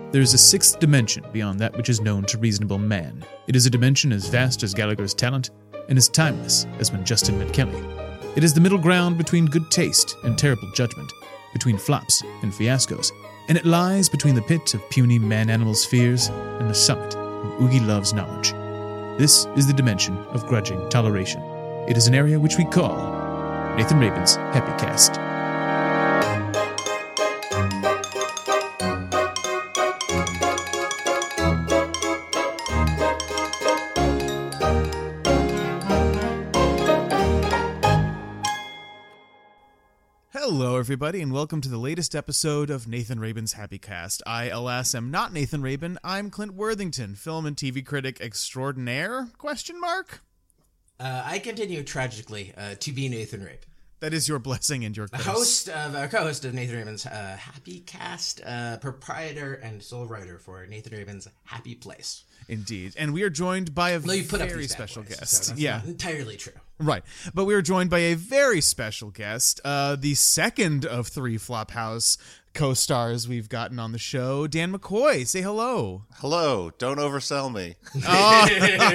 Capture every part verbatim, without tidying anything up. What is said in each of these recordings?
There is a sixth dimension beyond that which is known to reasonable man. It is a dimension as vast as Gallagher's talent and as timeless as when Justin met Kelly. It is the middle ground between good taste and terrible judgment, between flops and fiascos, and it lies between the pit of puny man-animal spheres and the summit of Oogie Love's knowledge. This is the dimension of grudging toleration. It is an area which we call Nathan Rabin's Happy Cast. Hello, everybody, and welcome to the latest episode of Nathan Rabin's Happy Cast. I, alas, am not Nathan Rabin. I'm Clint Worthington, film and T V critic extraordinaire? Question mark? Uh, I continue tragically uh, to be Nathan Rabin. That is your blessing and your curse. Host of, uh, co-host of Nathan Rabin's uh, Happy Cast, uh, proprietor and sole writer for Nathan Rabin's Happy Place. Indeed, and we are joined by a no, you put very up special boys, guest. So that's yeah, not entirely true. Right, but we are joined by a very special guest, uh, the second of three Flophouse co-stars we've gotten on the show, Dan McCoy. Say hello. Hello. Don't oversell me. Oh.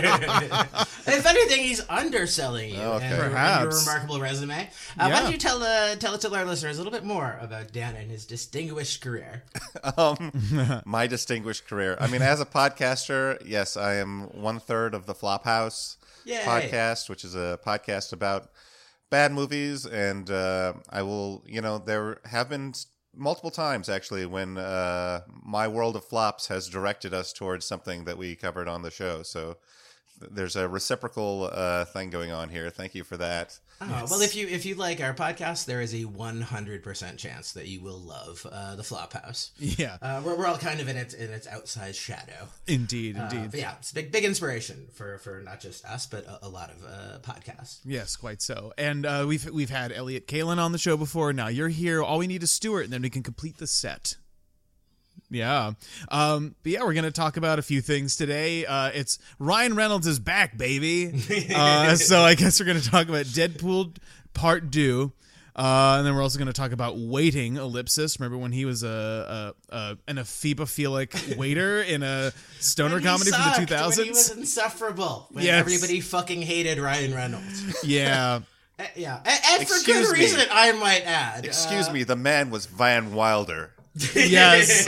If anything, he's underselling you. Okay. and, Perhaps. and your remarkable resume. Uh, Yeah. Why don't you tell uh, tell tell our listeners a little bit more about Dan and his distinguished career? um, my distinguished career. I mean, as a podcaster, yes, I am one third of the Flophouse Yay. podcast, which is a podcast about bad movies. And uh, I will, you know, there have been multiple times actually when uh, my world of flops has directed us towards something that we covered on the show. So there's a reciprocal uh, thing going on here. Thank you for that. Oh, Yes. well, if you if you like our podcast, there is a one hundred percent chance that you will love uh, the Flophouse. Yeah, Uh, we're, we're all kind of in its in its outsized shadow. indeed, Uh, indeed. but yeah, it's big big inspiration for, for not just us, but a, a lot of uh, podcasts. Yes, quite so. And uh, we've we've had Elliot Kalin on the show before. Now you're here. All we need is Stuart, and then we can complete the set. Yeah. Um, but yeah, we're going to talk about a few things today. Uh, it's Ryan Reynolds is back, baby. Uh, so I guess we're going to talk about Deadpool Part two. Uh, and then we're also going to talk about Waiting, ellipsis. Remember when he was a, a, a an amphibophilic waiter in a stoner When he comedy from the sucked, two thousands? When he was insufferable. When Yes. everybody fucking hated Ryan Reynolds. Yeah. Uh, yeah, and, and for Excuse good me. reason, I might add. Excuse Uh, me, the man was Van Wilder. Yes.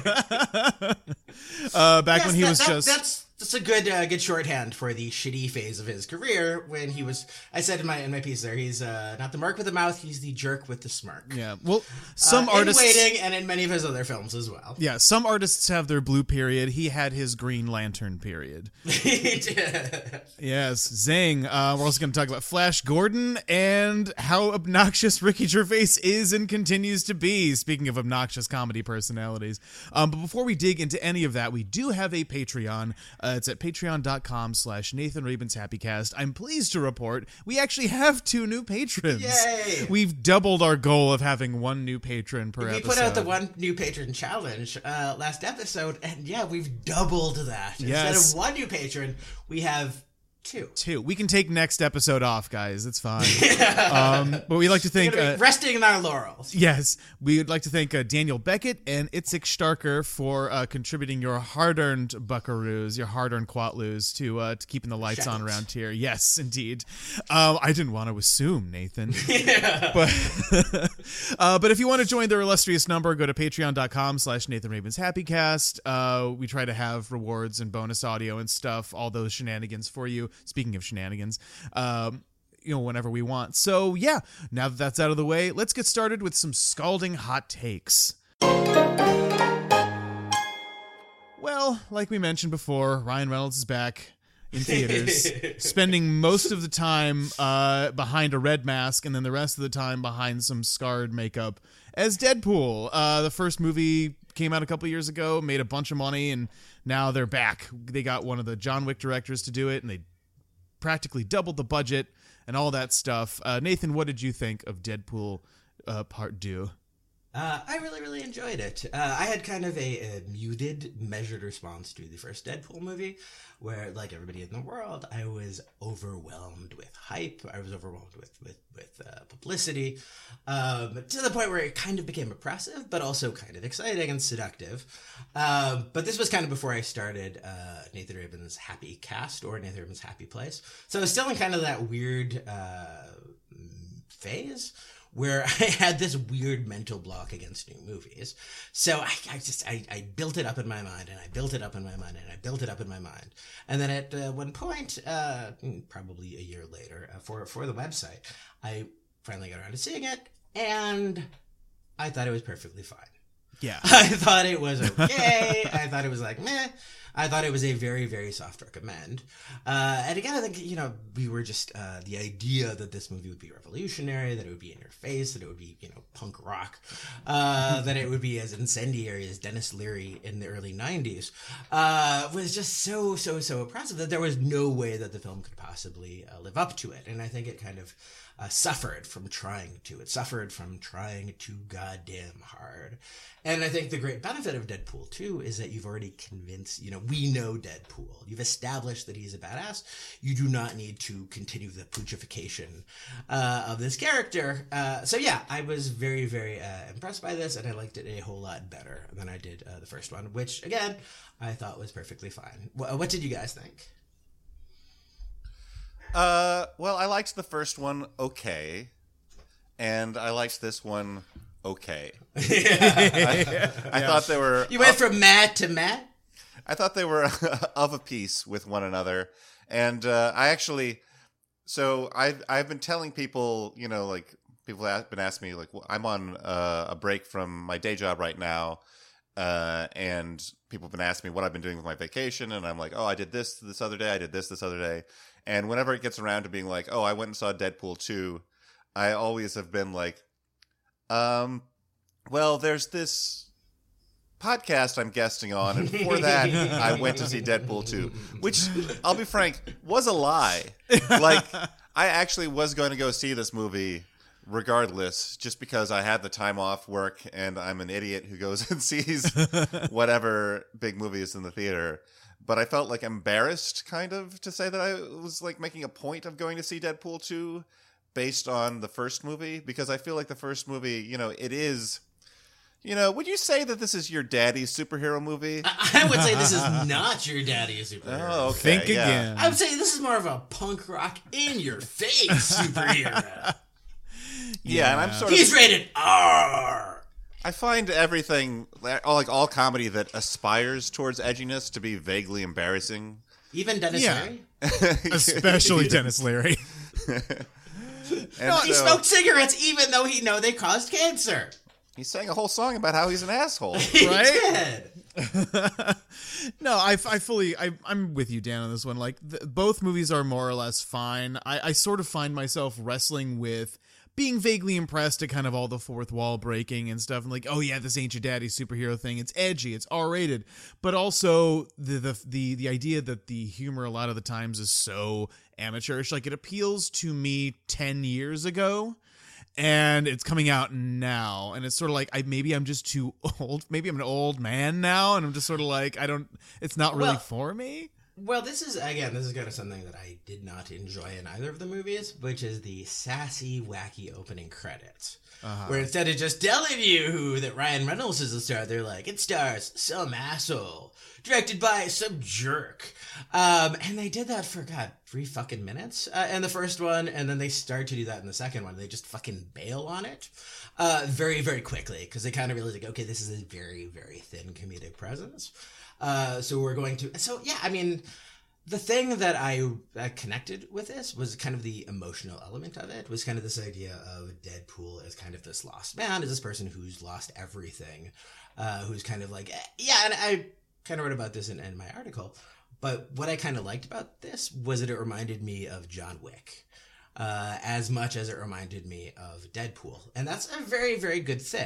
uh, back yes, when he that- was that- just... That's that's a good uh, good shorthand for the shitty phase of his career when he was. I said in my in my piece there, he's uh, not the mark with the mouth, he's the jerk with the smirk. Yeah. Well, some uh, artists... in Waiting and in many of his other films as well. Yeah, some artists have their blue period. He had his Green Lantern period. Yes, zing. Uh, we're also going to talk about Flash Gordon and how obnoxious Ricky Gervais is and continues to be, speaking of obnoxious comedy personalities. Um, but before we dig into any of that, we do have a Patreon. Uh, it's at patreon.com slash Nathan Rabin's Happy Cast. I'm pleased to report we actually have two new patrons. Yay! We've doubled our goal of having one new patron per We episode. put out the one new patron challenge uh, last episode, and yeah, we've doubled that. Yes. Instead of one new patron, we have two. Two. We can take next episode off, guys. It's fine. um, but we'd like to thank... We're gonna Uh, be resting in our laurels. yes, we would like to thank uh, Daniel Beckett and Itzik Starker for uh, contributing your hard-earned buckaroos, your hard-earned quatloos to uh, to keeping the lights on Shekels. around here. Yes, indeed. Um, I didn't want to assume, Nathan. But, uh, but if you want to join the illustrious number, go to patreon.com slash Nathan Rabin's Happy Cast. Uh, we try to have rewards and bonus audio and stuff, all those shenanigans for you. Speaking of shenanigans, um, you know, whenever we want. So yeah, now that that's out of the way, let's get started with some scalding hot takes. Well, like we mentioned before, Ryan Reynolds is back in theaters, spending most of the time uh, behind a red mask and then the rest of the time behind some scarred makeup as Deadpool. Uh, the first movie came out a couple years ago, made a bunch of money, and now they're back. They got one of the John Wick directors to do it, and they practically doubled the budget and all that stuff. Uh, Nathan, what did you think of Deadpool uh, Part two? Uh, I really, really enjoyed it. Uh, I had kind of a, a muted, measured response to the first Deadpool movie, where, like everybody in the world, I was overwhelmed with hype. I was overwhelmed with with with uh, publicity, um, to the point where it kind of became oppressive, but also kind of exciting and seductive. Um, but this was kind of before I started uh, Nathan Rabin's Happy Cast or Nathan Rabin's Happy Place, so I was still in kind of that weird uh, phase where I had this weird mental block against new movies. So I, I just, I, I built it up in my mind, and I built it up in my mind, and I built it up in my mind. And then at uh, one point, uh, probably a year later, uh, for, for the website, I finally got around to seeing it, and I thought it was perfectly fine. Yeah. I thought it was okay. I thought it was like, meh. I thought it was a very, very soft recommend. Uh, and again, I think, you know, we were just, uh, the idea that this movie would be revolutionary, that it would be in your face, that it would be, you know, punk rock, uh, that it would be as incendiary as Dennis Leary in the early nineties, uh, was just so, so, so oppressive that there was no way that the film could possibly uh, live up to it. And I think it kind of uh, suffered from trying to. It suffered from trying too goddamn hard. And I think the great benefit of Deadpool two is that you've already convinced, you know, we know Deadpool. You've established that he's a badass. You do not need to continue the poochification uh, of this character. Uh, so yeah, I was very, very uh, impressed by this, and I liked it a whole lot better than I did uh, the first one, which, again, I thought was perfectly fine. W- what did you guys think? Uh, well, I liked the first one okay, and I liked this one okay. I, I Yeah. thought they were. You went up- from Matt to Matt? I thought they were of a piece with one another, and uh, I actually. So I've I've been telling people, you know, like people have been asking me, like, well, I'm on uh, a break from my day job right now, uh, and people have been asking me what I've been doing with my vacation, and I'm like, oh, I did this this other day, I did this this other day, and whenever it gets around to being like, oh, I went and saw Deadpool two, I always have been like, um, well, there's this podcast I'm guesting on, and for that I went to see Deadpool two, which, I'll be frank, was a lie. Like, I actually was going to go see this movie regardless, just because I had the time off work and I'm an idiot who goes and sees whatever big movie is in the theater. But I felt like embarrassed, kind of, to say that I was like making a point of going to see Deadpool two based on the first movie, because I feel like the first movie, you know, it is, you know, would you say that this is your daddy's superhero movie? I, I would say this is not your daddy's superhero. Oh, okay. Think yeah. again. I would say this is more of a punk rock in your face superhero. Yeah, and I'm sort of. He's rated R. I find everything, like all comedy that aspires towards edginess, to be vaguely embarrassing. Even Dennis Yeah. Leary? Especially Dennis Leary. And He so, smoked cigarettes even though he know they caused cancer. he sang a whole song about how he's an asshole. He Right? did. No, I, I fully, I, I'm with you, Dan, on this one. Like, th- both movies are more or less fine. I, I sort of find myself wrestling with being vaguely impressed at kind of all the fourth wall breaking and stuff. And like, oh yeah, this ain't your daddy's superhero thing. It's edgy, it's R-rated. But also the, the the the idea that the humor a lot of the times is so amateurish. Like, it appeals to me ten years ago. And it's coming out now, and it's sort of like I maybe I'm just too old. Maybe I'm an old man now, and I'm just sort of like I don't. It's not really Well, for me. Well, this is, again, this is kind of something that I did not enjoy in either of the movies, which is the sassy, wacky opening credits. Uh-huh. Where instead of just telling you who that Ryan Reynolds is a star, they're like, it stars some asshole, directed by some jerk. Um, and they did that for, God, three fucking minutes uh, in the first one, and then they start to do that in the second one. They just fucking bail on it uh, very, very quickly, because they kind of realize, like, okay, this is a very, very thin comedic presence. Uh, so we're going to, so yeah, I mean, the thing that I uh, connected with this was kind of the emotional element of it, was kind of this idea of Deadpool as kind of this lost man, as this person who's lost everything, uh, who's kind of like, eh, yeah, and I kind of wrote about this in, in my article, but what I kind of liked about this was that it reminded me of John Wick. Uh, as much as it reminded me of Deadpool. And that's a very, very good thing.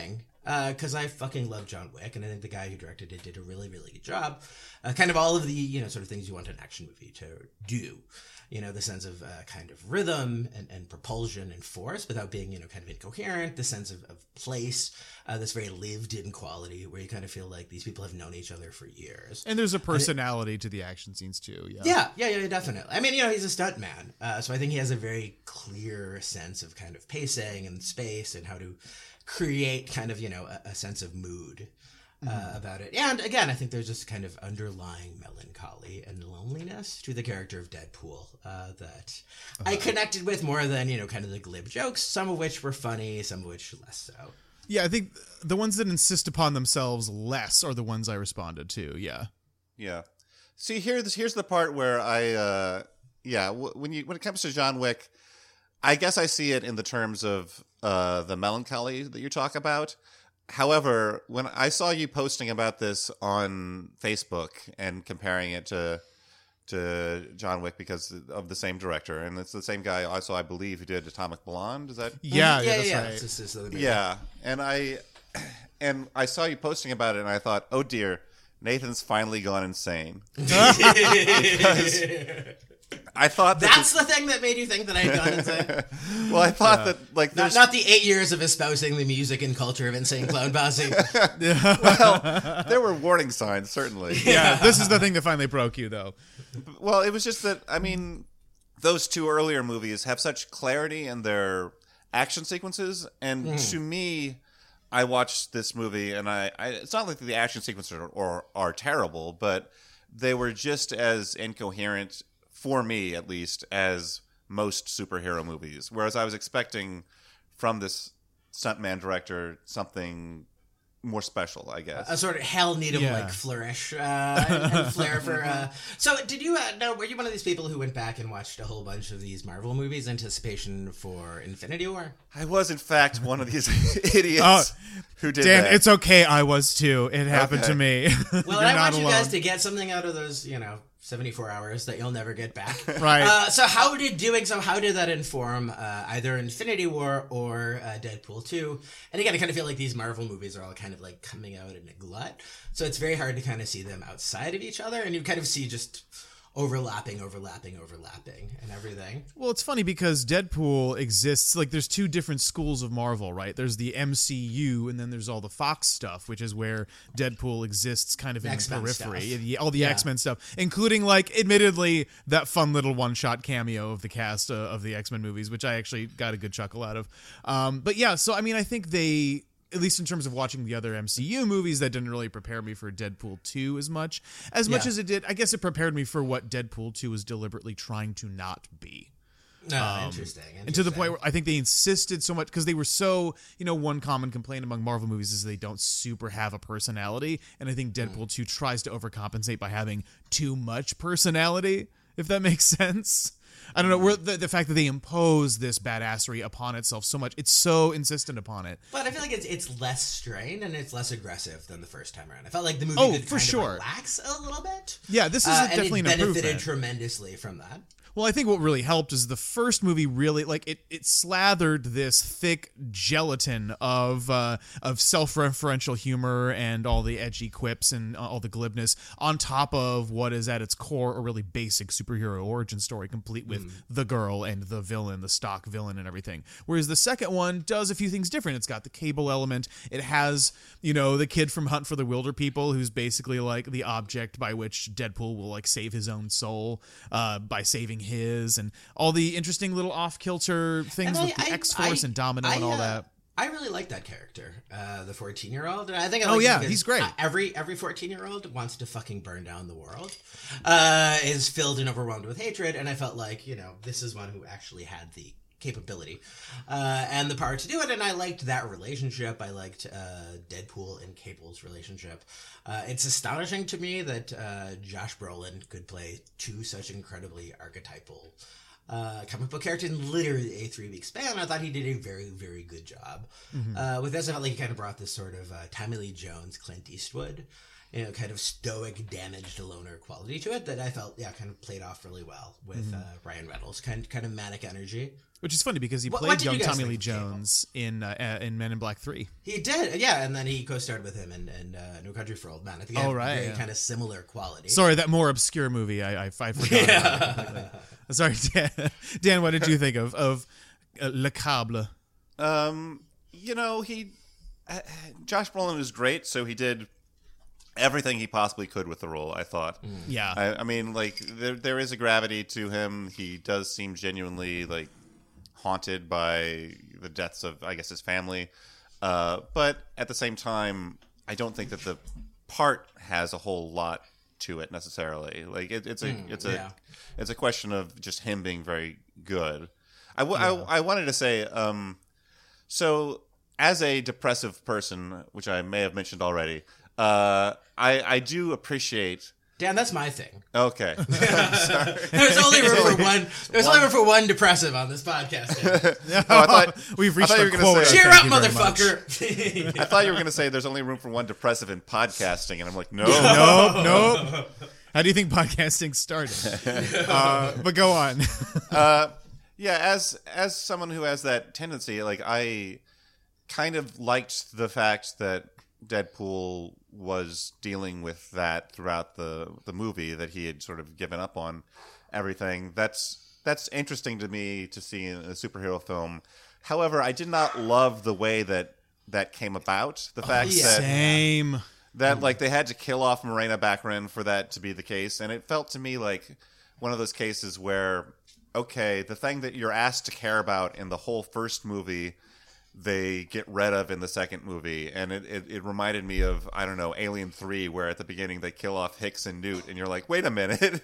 because I fucking love John Wick, and I think the guy who directed it did a really, really good job. Uh, kind of all of the, you know, sort of things you want an action movie to do. You know, the sense of uh, kind of rhythm and, and propulsion and force without being, you know, kind of incoherent, the sense of, of place, uh, this very lived-in quality where you kind of feel like these people have known each other for years. And there's a personality it, to the action scenes, too. Yeah. yeah, yeah, yeah, definitely. I mean, you know, he's a stuntman, uh, so I think he has a very clear sense of kind of pacing and space and how to create kind of, you know, a, a sense of mood. Uh, mm-hmm. about it. And again, I think there's just kind of underlying melancholy and loneliness to the character of Deadpool uh, that uh-huh. I connected with more than, you know, kind of the glib jokes, some of which were funny, some of which less so. Yeah, I think the ones that insist upon themselves less are the ones I responded to. Yeah. Yeah. See, here's here's the part where I, uh, yeah, w- when you when it comes to John Wick, I guess I see it in the terms of uh, the melancholy that you talk about. However, when I saw you posting about this on Facebook and comparing it to to John Wick because of the same director, and it's the same guy also, I believe, who did Atomic Blonde. Is that? Yeah, yeah, yeah, that's yeah. right. It's just this other movie. Yeah, and I and I saw you posting about it, and I thought, oh dear, Nathan's finally gone insane. Because I thought that that's the, the thing that made you think that I had gone insane. Well, I thought yeah. that like not, not the eight years of espousing the music and culture of Insane Clown Posse. Well, there were warning signs, certainly. Yeah, this is the thing that finally broke you, though. Well, it was just that, I mean, those two earlier movies have such clarity in their action sequences, and mm. to me, I watched this movie, and I, I it's not like the action sequences are, are, are terrible, but they were just as incoherent, for me at least, as most superhero movies. Whereas I was expecting from this stuntman director something more special, I guess. A sort of Hal Needham like Yeah. flourish uh, and, and flair for. Uh... So, did you? Uh, no, were you one of these people who went back and watched a whole bunch of these Marvel movies in anticipation for Infinity War? I was, in fact, one of these idiots Oh, who did Dan, that. it's okay. I was too. It happened Okay. to me. Well, You're I not want you alone. guys to get something out of those, you know, seventy-four hours that you'll never get back. Right. Uh, so how did doing so, how did that inform uh, either Infinity War or uh, Deadpool two? And again, I kind of feel like these Marvel movies are all kind of like coming out in a glut. So it's very hard to kind of see them outside of each other. And you kind of see just overlapping, overlapping, overlapping and everything. Well, it's funny because Deadpool exists, like there's two different schools of Marvel, right? There's the M C U and then there's all the Fox stuff, which is where Deadpool exists kind of in X-Men the periphery. stuff. Yeah, all the Yeah. X-Men stuff, including like admittedly that fun little one-shot cameo of the cast uh, of the X-Men movies, which I actually got a good chuckle out of. Um, but yeah, so I mean, I think they, at least in terms of watching the other M C U movies, that didn't really prepare me for Deadpool two as much. As much Yeah. as it did, I guess it prepared me for what Deadpool two was deliberately trying to not be. No, Um, interesting, interesting. And to the point where I think they insisted so much because they were so, you know, one common complaint among Marvel movies is they don't super have a personality. And I think Deadpool two tries to overcompensate by having too much personality, if that makes sense. I don't know, we're, the, the fact that they impose this badassery upon itself so much, it's so insistent upon it. But I feel like it's it's less strained and it's less aggressive than the first time around. I felt like the movie Oh, did for kind sure. of relax a little bit. Yeah, this is Uh, a, definitely and an it benefited improvement. tremendously from that. Well, I think what really helped is the first movie really like it it slathered this thick gelatin of uh, of self-referential humor and all the edgy quips and all the glibness on top of what is at its core a really basic superhero origin story, complete with Mm. the girl and the villain, the stock villain and everything. Whereas the second one does a few things different. It's got the Cable element. It has, you know, the kid from Hunt for the Wilder People who's basically like the object by which Deadpool will like save his own soul uh, by saving his, and all the interesting little off-kilter things And with I- the I- X-Force I- and Domino I, and all uh, that. I really like that character, uh, the fourteen-year-old. I think I Oh, like yeah, him because, he's great. uh, every every fourteen-year-old wants to fucking burn down the world, uh, is filled and overwhelmed with hatred, and I felt like, you know, this is one who actually had the capability uh, and the power to do it, and I liked that relationship. I liked uh, Deadpool and Cable's relationship. Uh, it's astonishing to me that uh, Josh Brolin could play two such incredibly archetypal uh, comic book characters in literally a three-week span. I thought he did a very, very good job. Mm-hmm. Uh, with this, I felt like he kind of brought this sort of uh, Tommy Lee Jones, Clint Eastwood you know, kind of stoic, damaged loner quality to it that I felt, yeah, kind of played off really well with mm-hmm. uh, Ryan Reynolds. Kind kind of manic energy. Which is funny because he what, played what young you Tommy Lee Jones in uh, in Men in Black three. He did, yeah, and then he co-starred with him in, in uh, No Country for Old Men. I think oh, had right, very yeah. kind of similar quality. Sorry, that more obscure movie. I I, I forgot yeah. about it completely. Sorry, Dan. Dan, what did you think of of uh, Le Câble? Um, you know, he uh, Josh Brolin is great, so he did everything he possibly could with the role, I thought. Mm. Yeah. I, I mean, like, there there is a gravity to him. He does seem genuinely, like, haunted by the deaths of, I guess, his family. Uh, but at the same time, I don't think that the part has a whole lot to it necessarily. Like, it, it's a mm, it's a yeah. it's a question of just him being very good. I, w- yeah. I, I wanted to say, um, so as a depressive person, which I may have mentioned already, uh, I, I do appreciate. Dan, that's my thing. Okay. I'm sorry. There's only room for one. There's one. only room for one depressive on this podcast. oh, I thought we've reached I thought our you were gonna quota. say- Cheer Thank up, you very motherfucker! I thought you were going to say there's only room for one depressive in podcasting, and I'm like, no. Nope, nope. How do you think podcasting started? uh, but go on. uh, yeah, as as someone who has that tendency, like I kind of liked the fact that Deadpool was dealing with that throughout the the movie, that he had sort of given up on everything. That's that's interesting to me to see in a superhero film. However, I did not love the way that that came about. The fact yeah. that Same. that like they had to kill off Morena Baccarin for that to be the case, and it felt to me like one of those cases where, okay, the thing that you're asked to care about in the whole first movie, they get rid of in the second movie. And it, it, it reminded me of, I don't know, Alien three, where at the beginning they kill off Hicks and Newt, and you're like, wait a minute.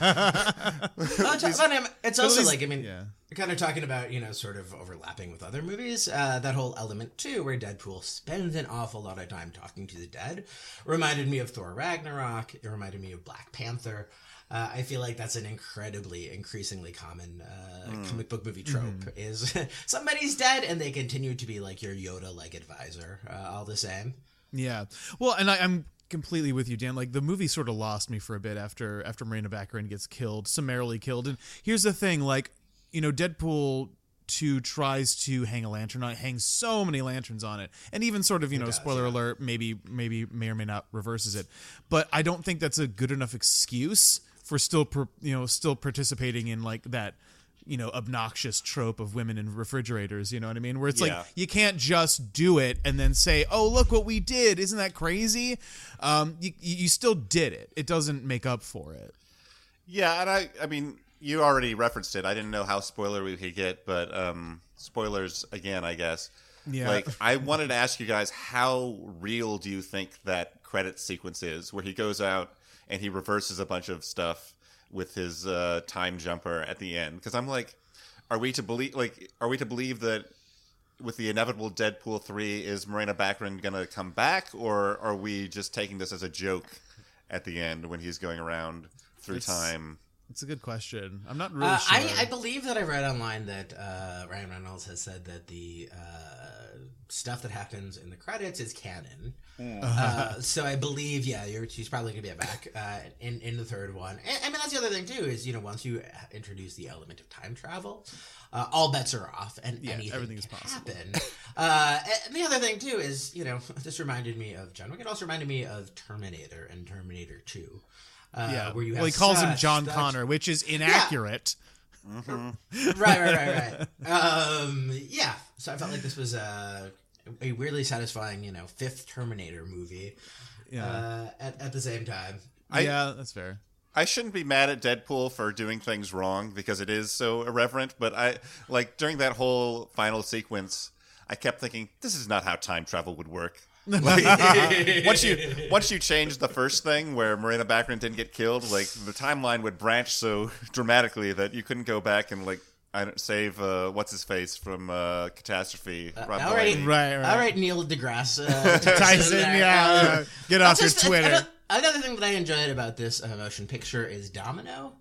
Well, it's it's also least- like, I mean, yeah. you're kind of talking about, you know, sort of overlapping with other movies. Uh, that whole element, too, where Deadpool spends an awful lot of time talking to the dead, reminded me of Thor Ragnarok. It reminded me of Black Panther. Uh, I feel like that's an incredibly, increasingly common uh, mm. comic book movie trope, mm. is somebody's dead and they continue to be like your Yoda-like advisor, uh, all the same. Yeah. Well, and I, I'm completely with you, Dan. Like, the movie sort of lost me for a bit after after Morena Baccarin gets killed, summarily killed. And here's the thing, like, you know, Deadpool two tries to hang a lantern on it, hangs so many lanterns on it, and even sort of, you know, does, spoiler yeah. alert, maybe maybe may or may not reverses it. But I don't think that's a good enough excuse for still, you know, still participating in like that, you know, obnoxious trope of women in refrigerators. You know what I mean? Where it's yeah. like you can't just do it and then say, "Oh, look what we did! Isn't that crazy?" Um, you you still did it. It doesn't make up for it. Yeah, and I, I mean, you already referenced it. I didn't know how spoiler we could get, but um, spoilers again, I guess. Yeah. Like, I wanted to ask you guys, how real do you think that credit sequence is, where he goes out and he reverses a bunch of stuff with his uh, time jumper at the end? Because I'm like, are we to believe? Like, are we to believe that with the inevitable Deadpool three, is Morena Baccarin gonna come back, or are we just taking this as a joke at the end when he's going around through it's, time? It's a good question. I'm not really uh, sure. I, I believe that I read online that uh, Ryan Reynolds has said that the uh, stuff that happens in the credits is canon. Mm. Uh, so I believe, yeah, you're, she's probably going to be back uh, in, in the third one. And, I mean, that's the other thing, too, is, you know, once you introduce the element of time travel, uh, all bets are off, and yeah, anything everything is can possible. happen. uh, and the other thing, too, is, you know, this reminded me of John Wick. It also reminded me of Terminator and Terminator two. Uh, yeah, where you have well, he calls such, him John such, Connor, which is inaccurate. Yeah. Mm-hmm. right, right, right, right. Um, yeah, so I felt like this was a, a weirdly satisfying, you know, fifth Terminator movie. Yeah. Uh, at at the same time. I, yeah, that's fair. I shouldn't be mad at Deadpool for doing things wrong because it is so irreverent. But I like during that whole final sequence, I kept thinking, this is not how time travel would work. Like, once you once you change the first thing where Morena Baccarin didn't get killed, like the timeline would branch so dramatically that you couldn't go back and like I don't save uh, what's his face from uh, Catastrophe. Uh, all right, right, right, all right, Neil deGrasse uh, Tyson. Tyson yeah, um, get off your just, Twitter. Another thing that I enjoyed about this uh, motion picture is Domino.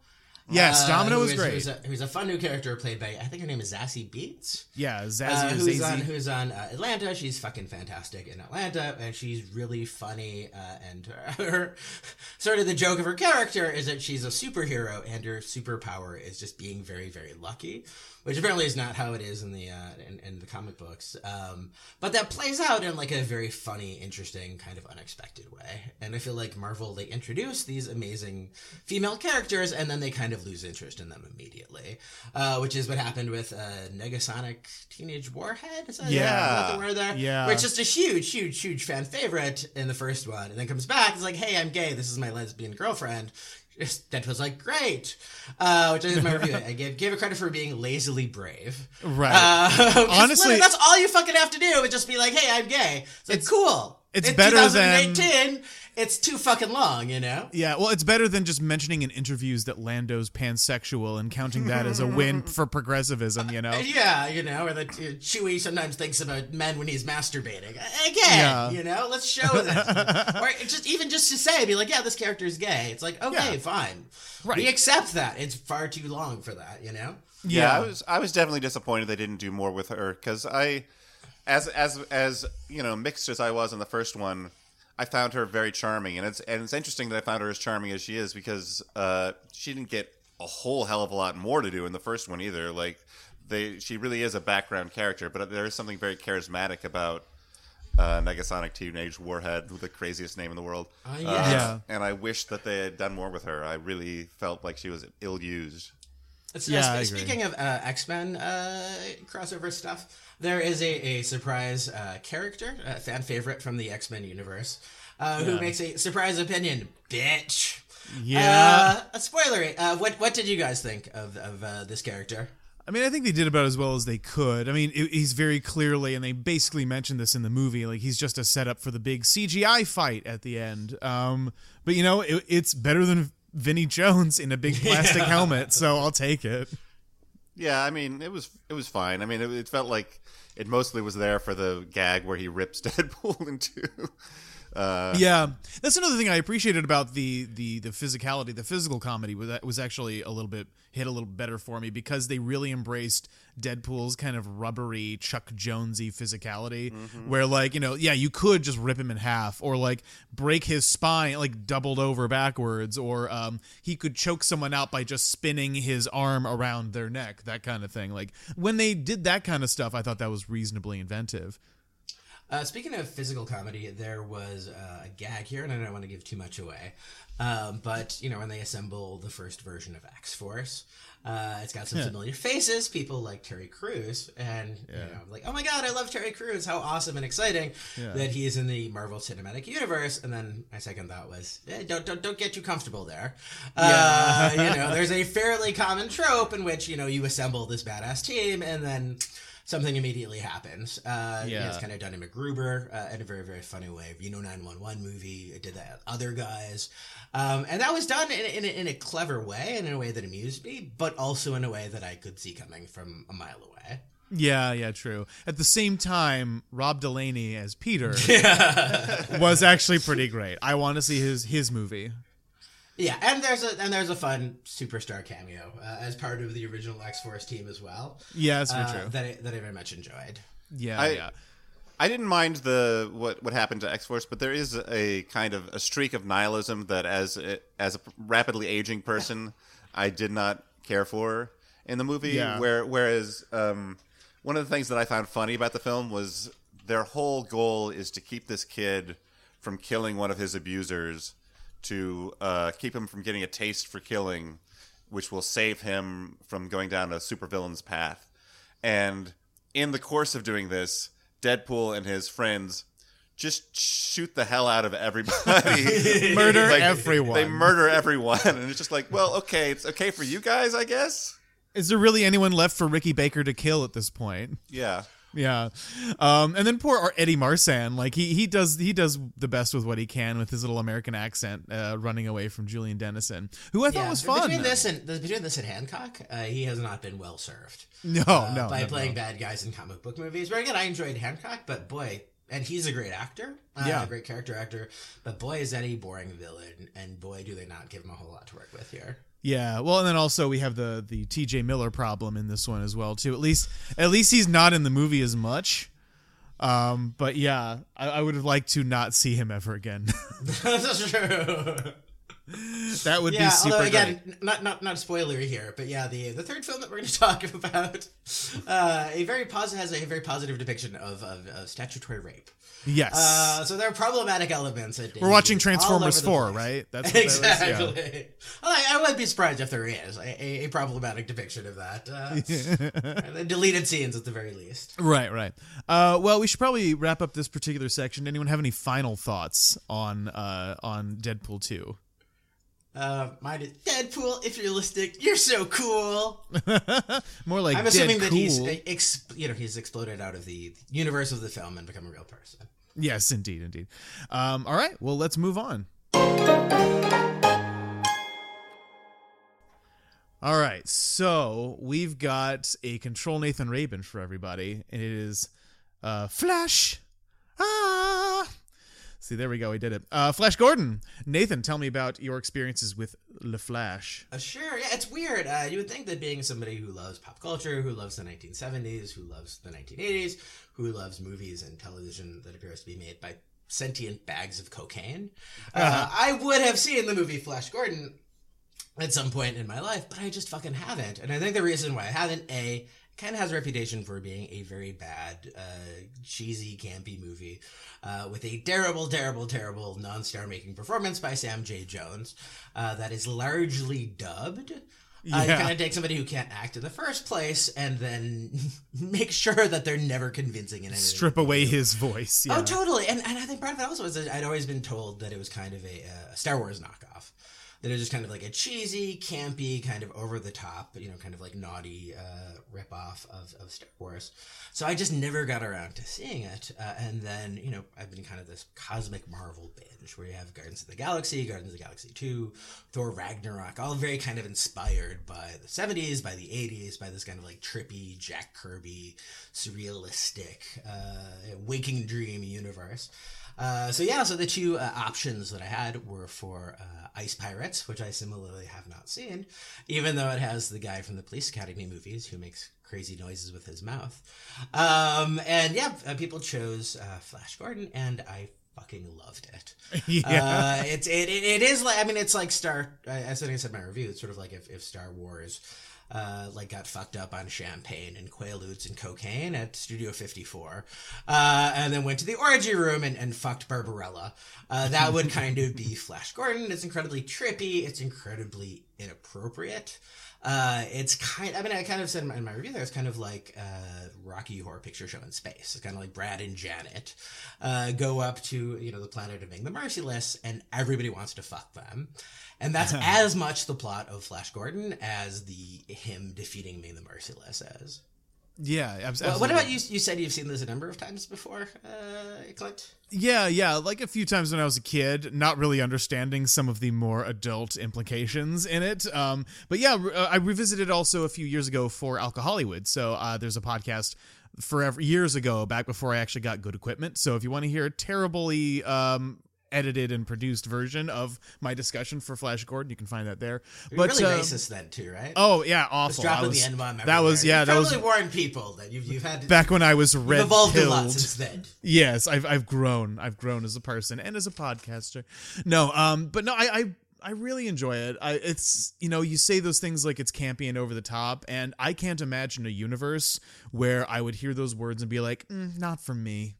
Yes, Uh, Domino who was is- great. Who's a, who's a fun new character played by, I think her name is Zazie Beetz. Yeah, Zazie Uh, or who's on Zazie. who's on uh, Atlanta. She's fucking fantastic in Atlanta, and she's really funny. Uh, and her, her sort of the joke of her character is that she's a superhero, and her superpower is just being very, very lucky, which apparently is not how it is in the uh, in, in the comic books. Um, but that plays out in like a very funny, interesting, kind of unexpected way. And I feel like Marvel, they introduce these amazing female characters, and then they kind of lose interest in them immediately, uh, which is what happened with uh, Negasonic Teenage Warhead. Is that, Yeah. is that the word there? Yeah. Which is just a huge, huge, huge fan favorite in the first one, and then comes back. It's like, hey, I'm gay. This is my lesbian girlfriend. Just, Deadpool's like, great, uh, which is my review. I gave, gave it credit for being lazily brave. Right. Uh, 'cause Honestly- literally, that's all you fucking have to do is just be like, hey, I'm gay. It's like, cool. it's better than- twenty eighteen. It's too fucking long, you know? Yeah, well, it's better than just mentioning in interviews that Lando's pansexual and counting that as a win for progressive,ism, you know? Yeah, you know, or that uh, Chewie sometimes thinks about men when he's masturbating. Again, Yeah. you know, let's show this. Or just even just to say, be like, yeah, this character is gay. It's like, okay, Yeah. fine. Right. We accept that. It's far too long for that, you know? Yeah, I was I was definitely disappointed they didn't do more with her because I, as as as you know, mixed as I was in the first one, I found her very charming, and it's and it's interesting that I found her as charming as she is because uh, she didn't get a whole hell of a lot more to do in the first one either. Like they, she really is a background character, but there is something very charismatic about uh, Negasonic Teenage Warhead, with the craziest name in the world. Oh, yeah. Uh, Yeah. and I wish that they had done more with her. I really felt like she was ill used. It's, Yeah, uh, I sp- agree. speaking of uh, X-Men uh, crossover stuff, there is a, a surprise uh, character, a fan favorite from the X-Men universe, uh, who Yeah. makes a surprise opinion, bitch. Yeah. Uh, a spoiler. Uh, what what did you guys think of of uh, this character? I mean, I think they did about as well as they could. I mean, it, he's very clearly, and they basically mentioned this in the movie, like he's just a setup for the big C G I fight at the end. Um, but, you know, it, it's better than Vinnie Jones in a big plastic Yeah. helmet, so I'll take it. Yeah, I mean, it was it was fine. I mean, it, it felt like it mostly was there for the gag where he rips Deadpool in two. Uh, Yeah, that's another thing I appreciated about the the the physicality, the physical comedy was that was actually a little bit hit a little better for me because they really embraced Deadpool's kind of rubbery Chuck Jonesy physicality, where like you know yeah you could just rip him in half or like break his spine like doubled over backwards, or um, he could choke someone out by just spinning his arm around their neck, that kind of thing. Like when they did that kind of stuff, I thought that was reasonably inventive. Uh, speaking of physical comedy, there was uh, a gag here, and I don't want to give too much away. Um, but, you know, when they assemble the first version of X-Force, uh, it's got some Yeah. familiar faces, people like Terry Crews, and, you know, like, oh my god, I love Terry Crews, how awesome and exciting Yeah. that he's in the Marvel Cinematic Universe. And then my second thought was, eh, don't, don't, don't get too comfortable there. Uh, you know, there's a fairly common trope in which, you know, you assemble this badass team, and then something immediately happens. Uh, Yeah. It's kind of done in MacGruber uh, in a very, very funny way. Reno nine one one movie, it did that with other guys. Um, and that was done in, in, a, in a clever way, and in a way that amused me, but also in a way that I could see coming from a mile away. Yeah, yeah, true. At the same time, Rob Delaney as Peter was actually pretty great. I want to see his his movie. Yeah, and there's a and there's a fun superstar cameo uh, as part of the original X-Force team as well. Yeah, that's very uh, true. That I, that I very much enjoyed. Yeah, I- yeah. I didn't mind the what what happened to X-Force, but there is a kind of a streak of nihilism that, as a, as a rapidly aging person, I did not care for in the movie. Yeah. Where whereas um, one of the things that I found funny about the film was their whole goal is to keep this kid from killing one of his abusers, to uh, keep him from getting a taste for killing, which will save him from going down a supervillain's path. And in the course of doing this, Deadpool and his friends just shoot the hell out of everybody. Murder Like, everyone. They murder everyone. And it's just like, well, okay, it's okay for you guys, I guess. Is there really anyone left for Ricky Baker to kill at this point? Yeah. Yeah, um, and then poor Eddie Marsan, like he he does he does the best with what he can with his little American accent, uh, running away from Julian Dennison, who I thought was fun. Between this and between this and Hancock, uh, he has not been well served. no, uh, no, by no, playing no. bad guys in comic book movies. But again, I enjoyed Hancock, but boy, and he's a great actor, uh, Yeah. a great character actor. But boy, is that a boring villain, and boy, do they not give him a whole lot to work with here. Yeah, well, and then also we have the the T J Miller problem in this one as well too. At least, at least he's not in the movie as much. Um, but yeah, I, I would have liked to not see him ever again. That's true. That would yeah, be super although again, great. not not not spoilery here, but yeah, the the third film that we're going to talk about, uh, a very positive has a very positive depiction of of, of statutory rape. Yes. Uh, so there are problematic elements. At We're watching all Transformers over the four, place. right? That's exactly. That was, yeah. Well, I, I wouldn't be surprised if there is a, a problematic depiction of that. Uh, the deleted scenes, at the very least. Right, right. Uh, well, we should probably wrap up this particular section. Anyone have any final thoughts on uh, on Deadpool two? Uh, mine is Deadpool. If you're listening, you're so cool. More like I'm assuming dead that he's, cool. ex- you know, he's exploded out of the universe of the film and become a real person. Yes, indeed, indeed. Um, all right, well, let's move on. All right, so we've got a Control Nathan Rabin for everybody, and it is uh, Flash. Ah! See, there we go. We did it. Uh, Flash Gordon. Nathan, tell me about your experiences with Le Flash. Uh, sure. Yeah, it's weird. Uh, you would think that being somebody who loves pop culture, who loves the nineteen seventies, who loves the nineteen eighties, who loves movies and television that appears to be made by sentient bags of cocaine, uh, uh-huh. I would have seen the movie Flash Gordon at some point in my life, but I just fucking haven't. And I think the reason why I haven't, A, kind of has a reputation for being a very bad, uh, cheesy, campy movie uh, with a terrible, terrible, terrible non-star making performance by Sam J. Jones uh, that is largely dubbed. Yeah. Uh, you kind of take somebody who can't act in the first place and then make sure that they're never convincing in anything. Strip away his voice. Yeah. Oh, totally. And, and I think part of it also was that I'd always been told that it was kind of a, a Star Wars knockoff. That it was just kind of like a cheesy, campy, kind of over the top, you know, kind of like naughty uh, ripoff of, of Star Wars. So I just never got around to seeing it. Uh, and then, you know, I've been kind of this cosmic Marvel binge where you have Guardians of the Galaxy, Guardians of the Galaxy two, Thor Ragnarok, all very kind of inspired by the seventies, by the eighties, by this kind of like trippy, Jack Kirby, surrealistic, uh, waking dream universe. Uh, so yeah, so the two uh, options that I had were for uh, Ice Pirates, which I similarly have not seen, even though it has the guy from the Police Academy movies who makes crazy noises with his mouth. Um, and yeah, uh, people chose uh, Flash Gordon, and I fucking loved it. Yeah, uh, it's it, it it is like I mean it's like Star. I, I said I said in my review. It's sort of like if, if Star Wars. Uh, like got fucked up on champagne and Quaaludes and cocaine at Studio fifty-four, uh, and then went to the orgy room and, and fucked Barbarella. Uh, that would kind of be Flash Gordon. It's incredibly trippy. It's incredibly inappropriate. Uh, it's kind. I mean, I kind of said in my, in my review there, it's kind of like uh, Rocky Horror Picture Show in space. It's kind of like Brad and Janet uh, go up to you know the planet of Ming the Merciless, and everybody wants to fuck them. And that's as much the plot of Flash Gordon as the him defeating Ming the Merciless is. Yeah, absolutely. Well, what about you? You said you've seen this a number of times before, uh, Clint? Yeah, yeah, like a few times when I was a kid, not really understanding some of the more adult implications in it. Um, but yeah, I revisited also a few years ago for Alcohollywood. So uh, there's a podcast forever years ago, back before I actually got good equipment. So if you want to hear a terribly um, edited and produced version of my discussion for Flash Gordon, you can find that there. You're but really uh, racist then too, right? Oh yeah, awful. Just dropping was, the N-bomb that was yeah, you've that was probably warned people that you've you've had to, back when I was red you've evolved a lot pilled. since then. Yes, I've I've grown. I've grown as a person and as a podcaster. No, um, but no, I I, I really enjoy it. I it's you know you say those things like it's campy and over the top, and I can't imagine a universe where I would hear those words and be like, mm, not for me.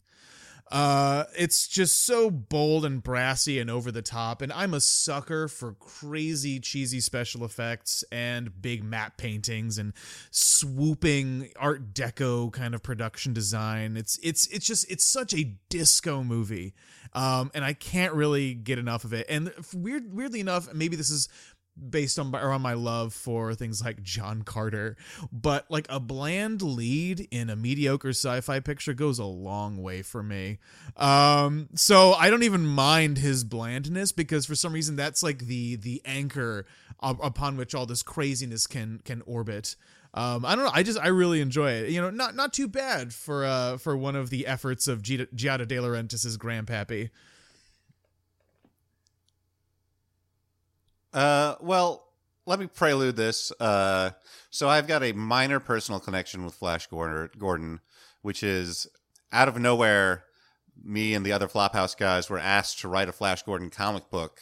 Uh, it's just so bold and brassy and over the top, and I'm a sucker for crazy, cheesy special effects and big matte paintings and swooping Art Deco kind of production design. It's it's it's just it's such a disco movie, um, and I can't really get enough of it. And weird, weirdly enough, maybe this is based on or on my love for things like John Carter, but like a bland lead in a mediocre sci-fi picture goes a long way for me. Um, so I don't even mind his blandness, because for some reason that's like the the anchor up, upon which all this craziness can can orbit. Um, I don't know. I just I really enjoy it. You know, not not too bad for uh for one of the efforts of G- Giada De Laurentiis' grandpappy. Uh, well, let me prelude this. Uh, so I've got a minor personal connection with Flash Gordon, which is out of nowhere. Me and the other Flophouse guys were asked to write a Flash Gordon comic book.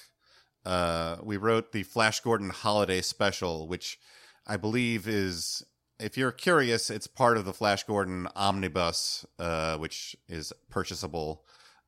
Uh, we wrote the Flash Gordon Holiday Special, which I believe is, if you're curious, it's part of the Flash Gordon Omnibus, uh, which is purchasable.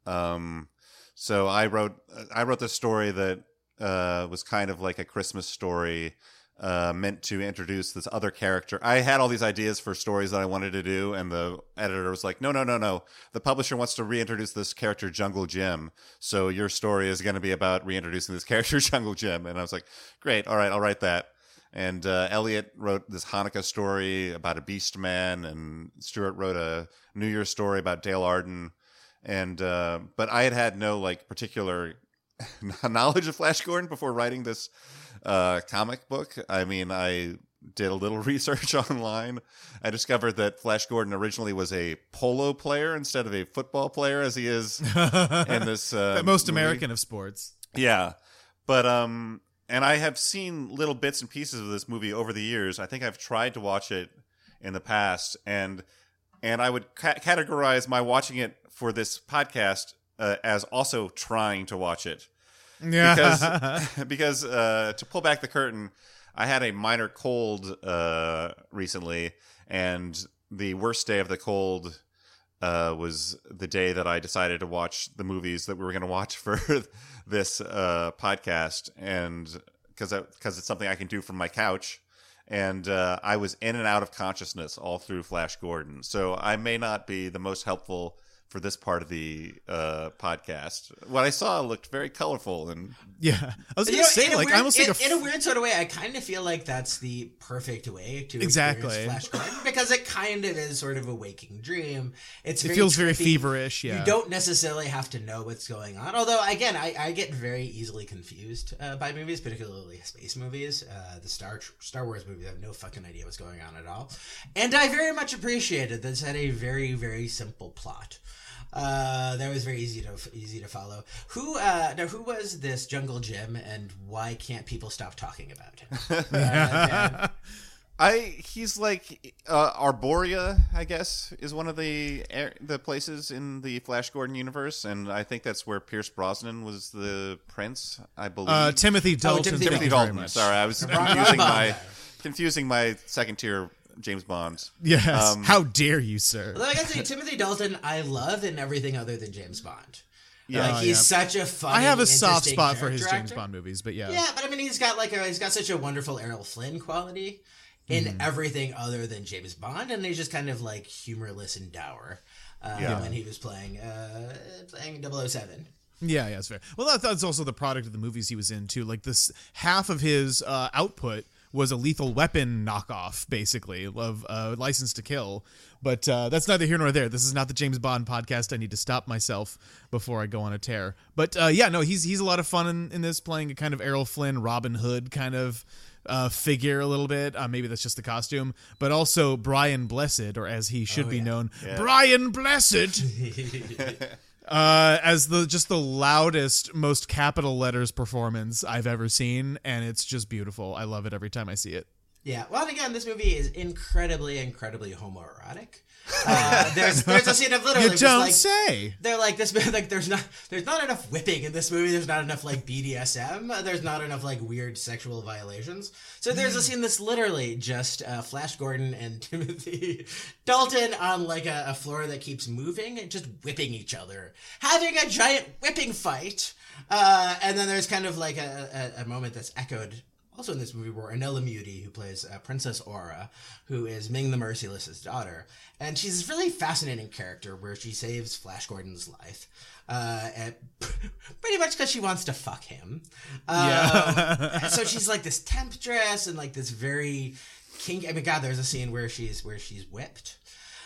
Um, so I wrote I wrote this story that uh, was kind of like a Christmas story, uh, meant to introduce this other character. I had all these ideas for stories that I wanted to do, and the editor was like, no, no, no, no. The publisher wants to reintroduce this character, Jungle Jim. So your story is going to be about reintroducing this character, Jungle Jim. And I was like, great. All right, I'll write that. And uh, Elliot wrote this Hanukkah story about a beast man, and Stuart wrote a New Year's story about Dale Arden. And uh, but I had had no like particular knowledge of Flash Gordon before writing this uh, comic book. I mean, I did a little research online. I discovered that Flash Gordon originally was a polo player instead of a football player, as he is in this uh, the most movie. American of sports. Yeah, but um, and I have seen little bits and pieces of this movie over the years. I think I've tried to watch it in the past, and and I would ca- categorize my watching it for this podcast uh, as also trying to watch it. Yeah. Because, because uh, to pull back the curtain, I had a minor cold uh, recently, and the worst day of the cold uh, was the day that I decided to watch the movies that we were going to watch for this uh, podcast, and because because it's something I can do from my couch. And uh, I was in and out of consciousness all through Flash Gordon, so I may not be the most helpful for this part of the uh, podcast. What I saw looked very colorful, and yeah, I was You gonna know, say in a like weird, I almost in, like a f- in a weird sort of way, I kind of feel like that's the perfect way to Exactly. experience Flash Gordon, because it kind of is sort of a waking dream. It's it very feels very trippy. feverish. Yeah, You don't necessarily have to know what's going on. Although, again, I, I get very easily confused uh, by movies, particularly space movies. Uh, the Star Star Wars movies, I have no fucking idea what's going on at all. And I very much appreciated that this had a very, very simple plot. Uh, that was very easy to easy to follow. Who uh, now? Who was this Jungle Jim, and why can't people stop talking about him? uh, I he's like uh, Arborea, I guess, is one of the air, the places in the Flash Gordon universe, and I think that's where Pierce Brosnan was the prince. I believe uh, Timothy Dalton. Timothy thank Timothy you very Dalton. much. Sorry, I was Wrong- confusing wrong my there. confusing my second tier James Bond. Yes. Um, How dare you, sir? Although I gotta say, Timothy Dalton, I love in everything other than James Bond. Yeah. like Oh, he's yeah. such a fun. I have a soft interesting spot for his character James actor. Bond movies, but yeah. Yeah, but I mean, he's got like a he's got such a wonderful Errol Flynn quality in Mm-hmm. everything other than James Bond, and he's just kind of like humorless and dour uh, Yeah. when he was playing uh, playing double oh seven. Yeah, yeah, that's fair. Well, that, that's also the product of the movies he was in too. Like this, half of his uh, output was a Lethal Weapon knockoff, basically, of uh, License to Kill. But uh, that's neither here nor there. This is not the James Bond podcast. I need to stop myself before I go on a tear. But uh, yeah, no, he's he's a lot of fun in, in this, playing a kind of Errol Flynn, Robin Hood kind of uh, figure a little bit. Uh, maybe that's just the costume. But also Brian Blessed, or as he should Oh, be yeah. known, Yeah. Brian Blessed. Uh, as the just the loudest, most capital letters performance I've ever seen, and it's just beautiful. I love it every time I see it. Yeah, well, and again, this movie is incredibly, incredibly homoerotic. Uh, there's there's a scene of literally You just, don't like, say. They're like this. Like there's not there's not enough whipping in this movie. There's not enough like B D S M. There's not enough like weird sexual violations. So there's a scene that's literally just uh, Flash Gordon and Timothy Dalton on like a, a floor that keeps moving and just whipping each other, having a giant whipping fight. Uh, and then there's kind of like a, a, a moment that's echoed also in this movie where Anela Muti, who plays uh, Princess Aura, who is Ming the Merciless's daughter, and she's this really fascinating character where she saves Flash Gordon's life, uh, and pretty much because she wants to fuck him. Um, Yeah. so she's like this temptress and like this very kinky. I mean, God, there's a scene where she's where she's whipped.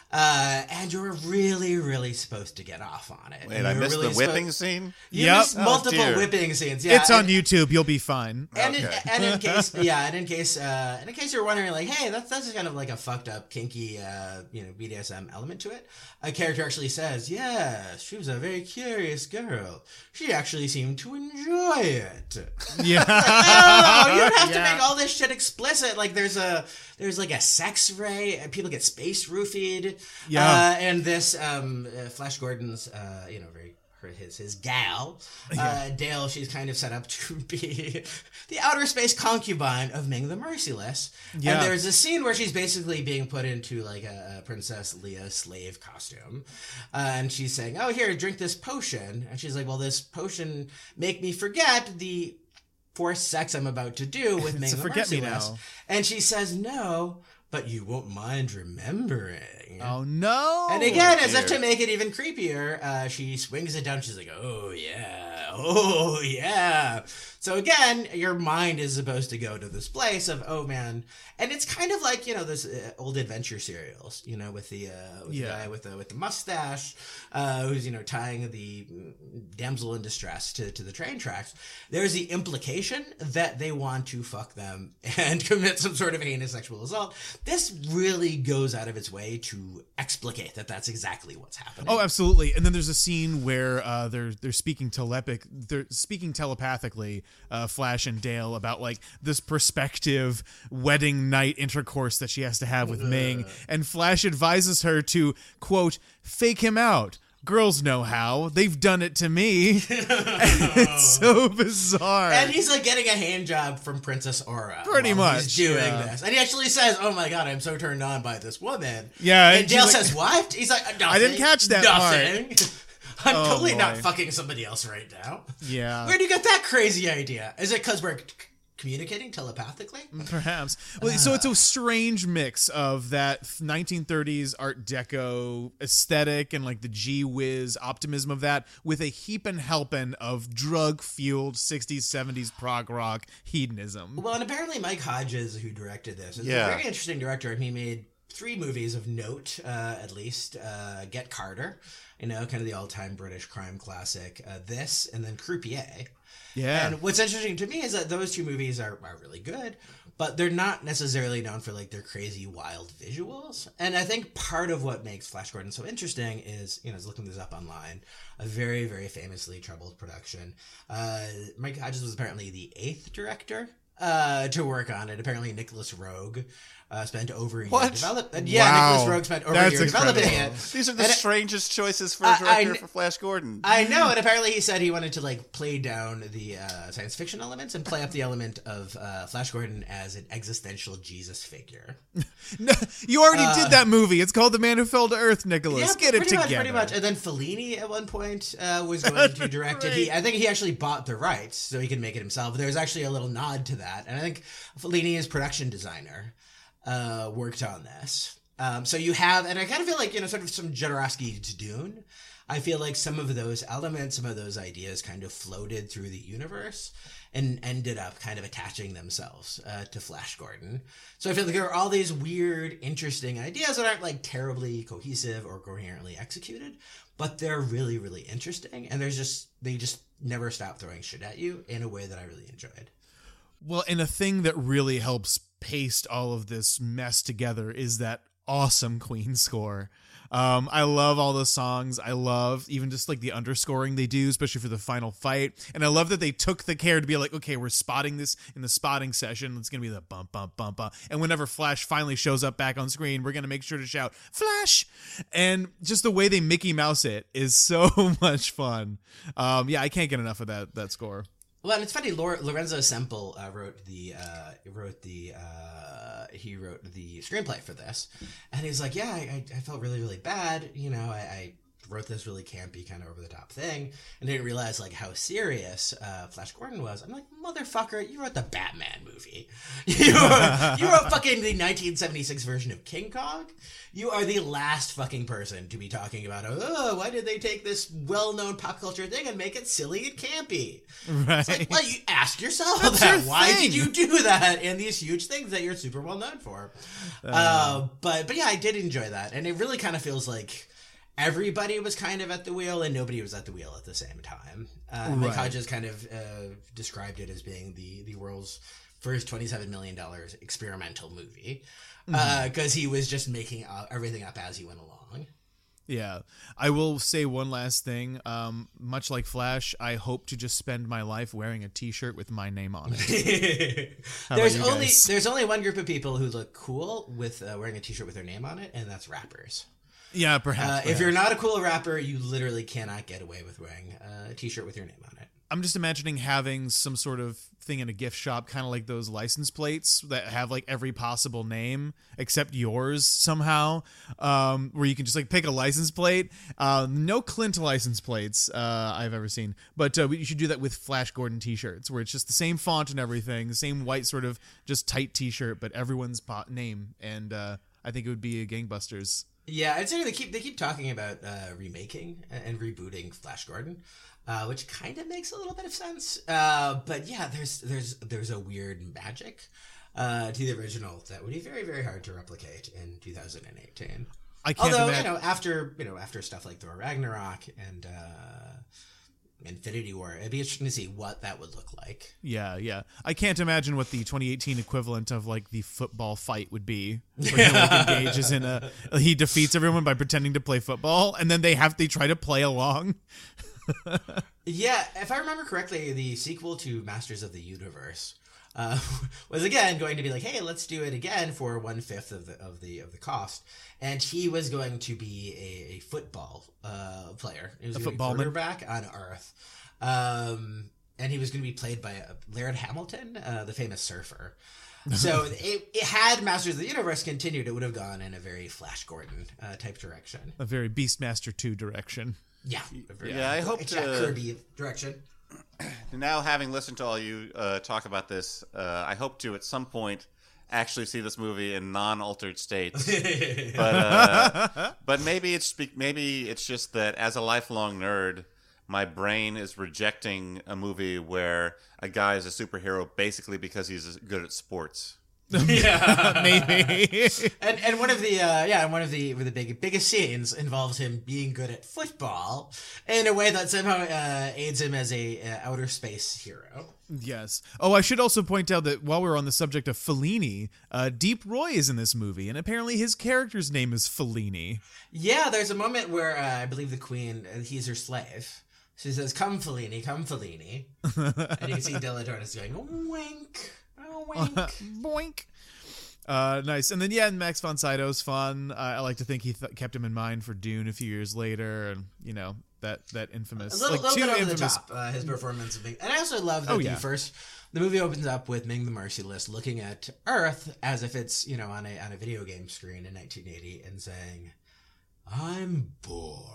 Uh, and you're really, really supposed to get off on it. Wait, And I you're missed really the whipping supposed- scene? You Yep. missed Oh, multiple dear. whipping scenes. Yeah, It's on and- YouTube. You'll be fine. And in, Okay. and in case, yeah, and in case, uh, and in case you're wondering, like, hey, that's that's kind of like a fucked up, kinky, uh, you know, B D S M element to it. A character actually says, "Yeah, she was a very curious girl. She actually seemed to enjoy it." Yeah. Oh, you don't have Yeah. to make all this shit explicit. Like, there's a there's like a sex ray, and people get space roofied. Yeah. Uh, and this um, uh, Flash Gordon's, uh, you know, very. Her, his his gal, uh, Dale, she's kind of set up to be the outer space concubine of Ming the Merciless. Yeah. And there's a scene where she's basically being put into like a, a Princess Leia slave costume. Uh, and she's saying, "Oh, here, drink this potion." And she's like, "Well, this potion make me forget the forced sex I'm about to do with Ming So the forget me Merciless." now. And she says, "No, but you won't mind remembering." Oh no! And again, as dear. if to make it even creepier, uh, she swings it down. She's like, "Oh yeah, oh yeah." So again, your mind is supposed to go to this place of, oh man, and it's kind of like, you know, those uh, old adventure serials, you know, with the, uh, with Yeah. the guy with the with the mustache, uh, who's, you know, tying the damsel in distress to, to the train tracks. There's the implication that they want to fuck them and commit some sort of heinous sexual assault. This really goes out of its way to explicate that that's exactly what's happening. Oh, absolutely. And then there's a scene where uh, they're they're speaking telepic, they're speaking telepathically, uh, Flash and Dale, about like this prospective wedding night intercourse that she has to have with Ming, and Flash advises her to quote fake him out. Girls know how. They've done it to me. It's so bizarre. And he's like getting a hand job from Princess Aura. Pretty while much, He's doing yeah. this. And he actually says, "Oh my god, I'm so turned on by this woman." Yeah, And and Dale she's like- says, "What?" He's like, "Nothing. I didn't catch that Nothing. I'm Oh, totally not boy. fucking somebody else right now." Yeah. Where do you get that crazy idea? Is it because we're c- communicating telepathically? Perhaps. Well, so it's a strange mix of that nineteen thirties Art Deco aesthetic and like the gee whiz optimism of that with a heap and helping of drug fueled sixties, seventies prog rock hedonism. Well, and apparently Mike Hodges, who directed this, is Yeah. a very interesting director, and he made three movies of note, uh, at least. Uh, Get Carter, you know, kind of the all-time British crime classic. Uh, this, and then Croupier. Yeah. And what's interesting to me is that those two movies are, are really good, but they're not necessarily known for like their crazy wild visuals. And I think part of what makes Flash Gordon so interesting is, you know, I was looking this up online, a very, very famously troubled production. Uh, Mike Hodges was apparently the eighth director uh, to work on it. Apparently Nicholas Rogue uh, spent over a year What? developing. Yeah, Wow. Nicholas Rogue spent over That's a year developing incredible. it. These are the And it- strangest choices for I- a director I- for Flash Gordon. I know, and apparently he said he wanted to like play down the uh, science fiction elements and play up the element of uh, Flash Gordon as an existential Jesus figure. No, you already did that movie. It's called The Man Who Fell to Earth, Nicholas. Get it pretty together. much, pretty much. And then Fellini at one point uh, was going to direct it. He, I think he actually bought the rights so he could make it himself. There was actually a little nod to that, and I think Fellini, as production designer, uh, worked on this. Um, so you have, and I kind of feel like, you know, sort of some Jodorowsky to Dune. I feel like some of those elements, some of those ideas kind of floated through the universe and ended up kind of attaching themselves uh, to Flash Gordon. So I feel like there are all these weird, interesting ideas that aren't like terribly cohesive or coherently executed, but they're really, really interesting. And there's just, they just never stop throwing shit at you in a way that I really enjoyed. Well, and a thing that really helps paste all of this mess together is that awesome Queen score. Um, I love all the songs. I love even just like the underscoring they do, especially for the final fight. And I love that they took the care to be like, okay, we're spotting this in the spotting session. It's going to be the bump, bump, bump, bump. And whenever Flash finally shows up back on screen, we're going to make sure to shout, Flash! And just the way they Mickey Mouse it is so much fun. Um, yeah, I can't get enough of that that score. Well, and it's funny. Lor- Lorenzo Semple uh, wrote the uh, wrote the uh, he wrote the screenplay for this, and he's like, "Yeah, I, I felt really, really bad. You know, I, I wrote this really campy, kind of over the top thing, and didn't realize like how serious uh, Flash Gordon was. I'm like, motherfucker, you wrote the Batman movie. You wrote, you wrote fucking the nineteen seventy-six version of King Kong. You are the last fucking person to be talking about, oh, why did they take this well-known pop culture thing and make it silly and campy? Right. It's like, well, you ask yourself That's that. your Why thing. did you do that in these huge things that you're super well known for? Uh, uh, but but yeah, I did enjoy that, and it really kind of feels like everybody was kind of at the wheel and nobody was at the wheel at the same time. Uh, Mike Right. Hodges kind of uh, described it as being the the world's first twenty-seven million dollars experimental movie, because uh, he was just making uh, everything up as he went along. Yeah. I will say one last thing. Um, much like Flash, I hope to just spend my life wearing a t-shirt with my name on it. there's you only guys? there's only one group of people who look cool with uh, wearing a t-shirt with their name on it, and that's rappers. Yeah, perhaps. Uh, if perhaps. you're not a cool rapper, you literally cannot get away with wearing uh, a t-shirt with your name on it. I'm just imagining having some sort of thing in a gift shop, kind of like those license plates that have like every possible name except yours somehow, um, where you can just like pick a license plate. Uh, no Clint license plates uh, I've ever seen, but uh, we- you should do that with Flash Gordon t-shirts, where it's just the same font and everything, the same white sort of just tight t-shirt, but everyone's po- name, and uh, I think it would be a gangbusters. Yeah, I'd say they keep they keep talking about uh, remaking and rebooting Flash Gordon, uh, which kind of makes a little bit of sense. Uh, but yeah, there's there's there's a weird magic uh, to the original that would be very very hard to replicate in two thousand eighteen. I can't Although imagine. you know after you know after stuff like Thor Ragnarok and uh, Infinity War, it'd be interesting to see what that would look like. Yeah, yeah. I can't imagine what the twenty eighteen equivalent of like the football fight would be. Where he like engages in a, he defeats everyone by pretending to play football, and then they have they try to play along. Yeah, if I remember correctly, the sequel to Masters of the Universe uh, was again going to be like, hey, let's do it again for one fifth of the of the of the cost, and he was going to be a, a football uh, player. He was A going to be footballman? quarterback on Earth, um, and he was going to be played by uh, Laird Hamilton, uh, the famous surfer. So it, it had Masters of the Universe continued, it would have gone in a very Flash Gordon uh, type direction. A very Beastmaster two direction. Yeah, a very, Yeah, I hope Jack to- Kirby direction. Now, having listened to all you uh, talk about this, uh, I hope to at some point actually see this movie in non-altered states. but uh, but maybe it's be- maybe it's just that as a lifelong nerd, my brain is rejecting a movie where a guy is a superhero basically because he's good at sports. Yeah, Maybe. and and one of the uh, yeah, and one of the the big biggest scenes involves him being good at football in a way that somehow uh, aids him as a uh, outer space hero. Yes. Oh, I should also point out that while we're on the subject of Fellini, uh, Deep Roy is in this movie, and apparently his character's name is Fellini. Yeah, there's a moment where uh, I believe the Queen, uh, he's her slave. She says, "Come, Fellini, come, Fellini," and you can see Della Torres going, "Wink, oh, wink." Boink. Uh, nice. And then, yeah, Max von Sydow's fun. Uh, I like to think he th- kept him in mind for Dune a few years later, and, you know, that that infamous... A little, like, little two bit over infamous, the top, uh, his performance of Ming. And I also love that Oh, the yeah. first, the movie opens up with Ming the Merciless looking at Earth as if it's, you know, on a on a video game screen in nineteen eighty and saying, "I'm bored."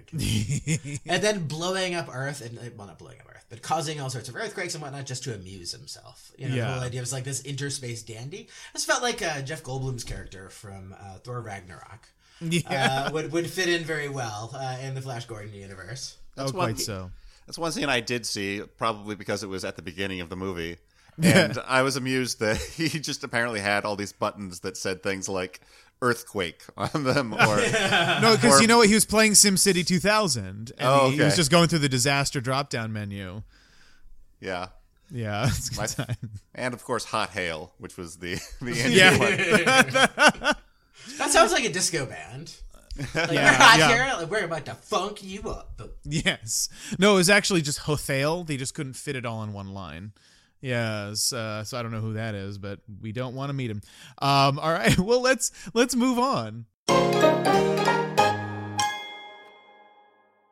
And then blowing up Earth, and well, not blowing up Earth, but causing all sorts of earthquakes and whatnot just to amuse himself. You know, Yeah. the whole idea was like this interspace dandy. This felt like uh, Jeff Goldblum's character from uh, Thor Ragnarok. Yeah. Uh, would would fit in very well uh, in the Flash Gordon universe. Oh, That's quite one- so. That's one scene I did see, probably because it was at the beginning of the movie. And I was amused that he just apparently had all these buttons that said things like earthquake on them. Or No, because Or- you know what? He was playing SimCity two thousand, and Oh, he, he was okay. just going through the disaster drop-down menu. yeah. Yeah, it's a good My- time. And of course, Hot Hail, which was the, the ending Yeah. one. That sounds like a disco band. Like, Yeah, we're hot yeah. here. Like, we're about to funk you up. But Yes. No, it was actually just Hothail. They just couldn't fit it all in one line. Yes. Uh, so I don't know who that is, but we don't want to meet him. Um, all right. Well, let's let's move on.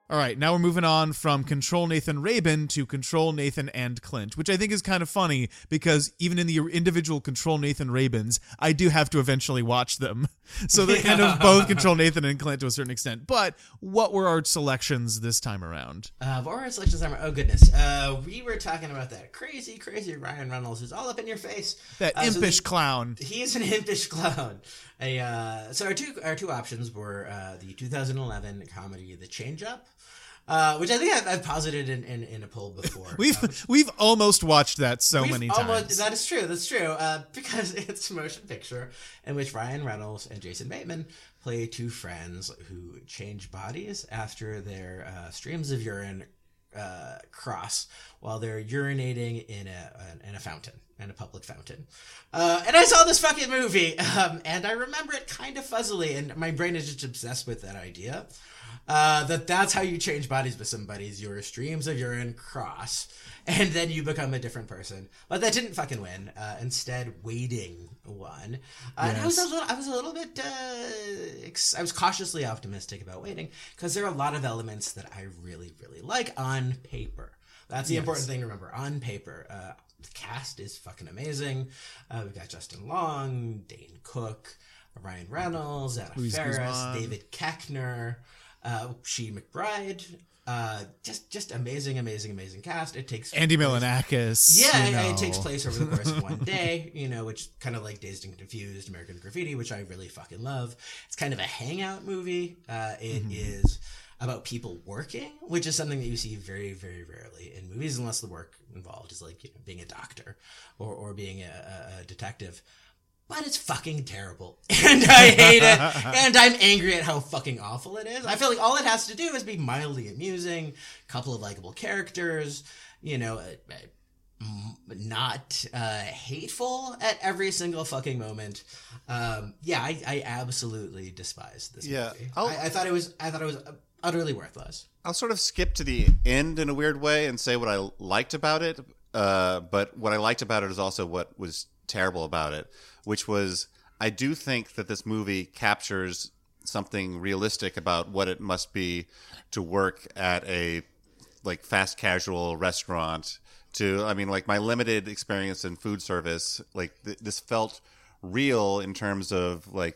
All right, now we're moving on from Control Nathan Rabin to Control Nathan and Clint, which I think is kind of funny because even in the individual Control Nathan Rabins, I do have to eventually watch them. So they're kind of both Control Nathan and Clint to a certain extent. But what were our selections this time around? Uh, what were our selections? This time? Oh, goodness. Uh, we were talking about that crazy, crazy Ryan Reynolds who's all up in your face. That uh, impish so the, clown. He is an impish clown. A, uh, so our two our two options were uh, the two thousand eleven comedy The Change Up, Uh, which I think I've, I've posited in, in, in a poll before. we've um, we've almost watched that so we've many almost, times. That is true. That's true. Uh, because it's a motion picture in which Ryan Reynolds and Jason Bateman play two friends who change bodies after their uh, streams of urine uh, cross while they're urinating in a in a fountain, in a public fountain. Uh, and I saw this fucking movie, um, and I remember it kind of fuzzily, and my brain is just obsessed with that idea. Uh, that that's how you change bodies with somebody's your streams of urine cross, and then you become a different person. But that didn't fucking win. Uh, instead, Waiting won. Uh, Yes. And I was a little, I was a little bit, uh, ex- I was cautiously optimistic about Waiting because there are a lot of elements that I really, really like on paper. That's the Yes. important thing to remember. On paper, uh, the cast is fucking amazing. Uh, we've got Justin Long, Dane Cook, Ryan Reynolds, Anna Luis Faris, Guzman. David Koechner. Uh, She McBride, uh, just just amazing, amazing, amazing cast. It takes Andy place- Milonakis. Yeah, you it- know. it takes place over the course of one day. You know, which kind of like Dazed and Confused, American Graffiti, which I really fucking love. It's kind of a hangout movie. Uh, it Mm-hmm. is about people working, which is something that you see very, very rarely in movies, unless the work involved is like, you know, being a doctor or or being a, a, a detective. But it's fucking terrible. And I hate it. And I'm angry at how fucking awful it is. I feel like all it has to do is be mildly amusing, a couple of likable characters, you know, uh, uh, not uh, hateful at every single fucking moment. Um, yeah, I, I absolutely despise this Yeah, movie. I'll- I, I thought it was I thought it was utterly worthless. I'll sort of skip to the end in a weird way and say what I liked about it. Uh, but what I liked about it is also what was terrible about it, which was I do think that this movie captures something realistic about what it must be to work at a like fast casual restaurant. To I mean, like my limited experience in food service, like th- this felt real in terms of like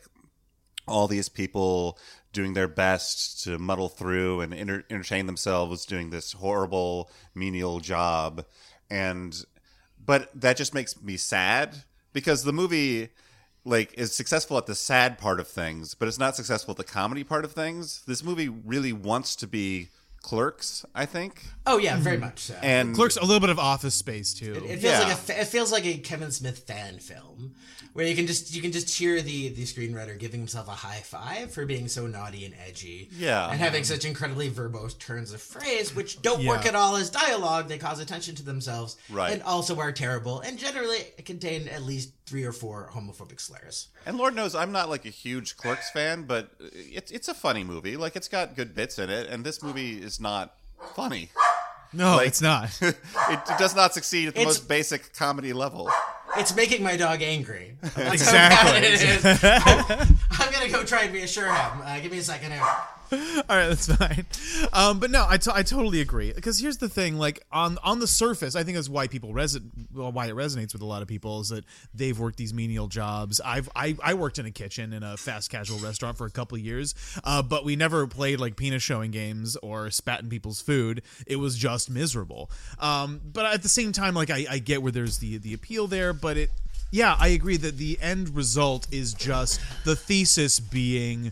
all these people doing their best to muddle through and enter- entertain themselves doing this horrible menial job. And but that just makes me sad because the movie like is successful at the sad part of things, but it's not successful at the comedy part of things. This movie really wants to be Clerks, I think. Oh yeah, very much so. And Clerks, a little bit of Office Space too. It feels Yeah. like a fa- it feels like a Kevin Smith fan film, where you can just you can just hear the the screenwriter giving himself a high five for being so naughty and edgy, Yeah. and having such incredibly verbose turns of phrase, which don't work Yeah. at all as dialogue. They cause attention to themselves, Right. and also are terrible, and generally contain at least three or four homophobic slurs. And Lord knows I'm not like a huge Clerks fan, but it's it's a funny movie. Like it's got good bits in it, and this movie is not funny. no, like- it's not. it, it does not succeed at the It's- most basic comedy level. It's making my dog angry. That's Exactly. how bad it is. I'm gonna go try and reassure him. Uh, give me a second here. All right, that's fine. Um, but no, I, t- I totally agree. Because here's the thing: like on on the surface, I think that's why people resi- well, why it resonates with a lot of people is that they've worked these menial jobs. I've I, I worked in a kitchen in a fast casual restaurant for a couple of years, uh, but we never played like penis showing games or spat in people's food. It was just miserable. Um, but at the same time, like I, I get where there's the the appeal there, but it. Yeah, I agree that the end result is just the thesis being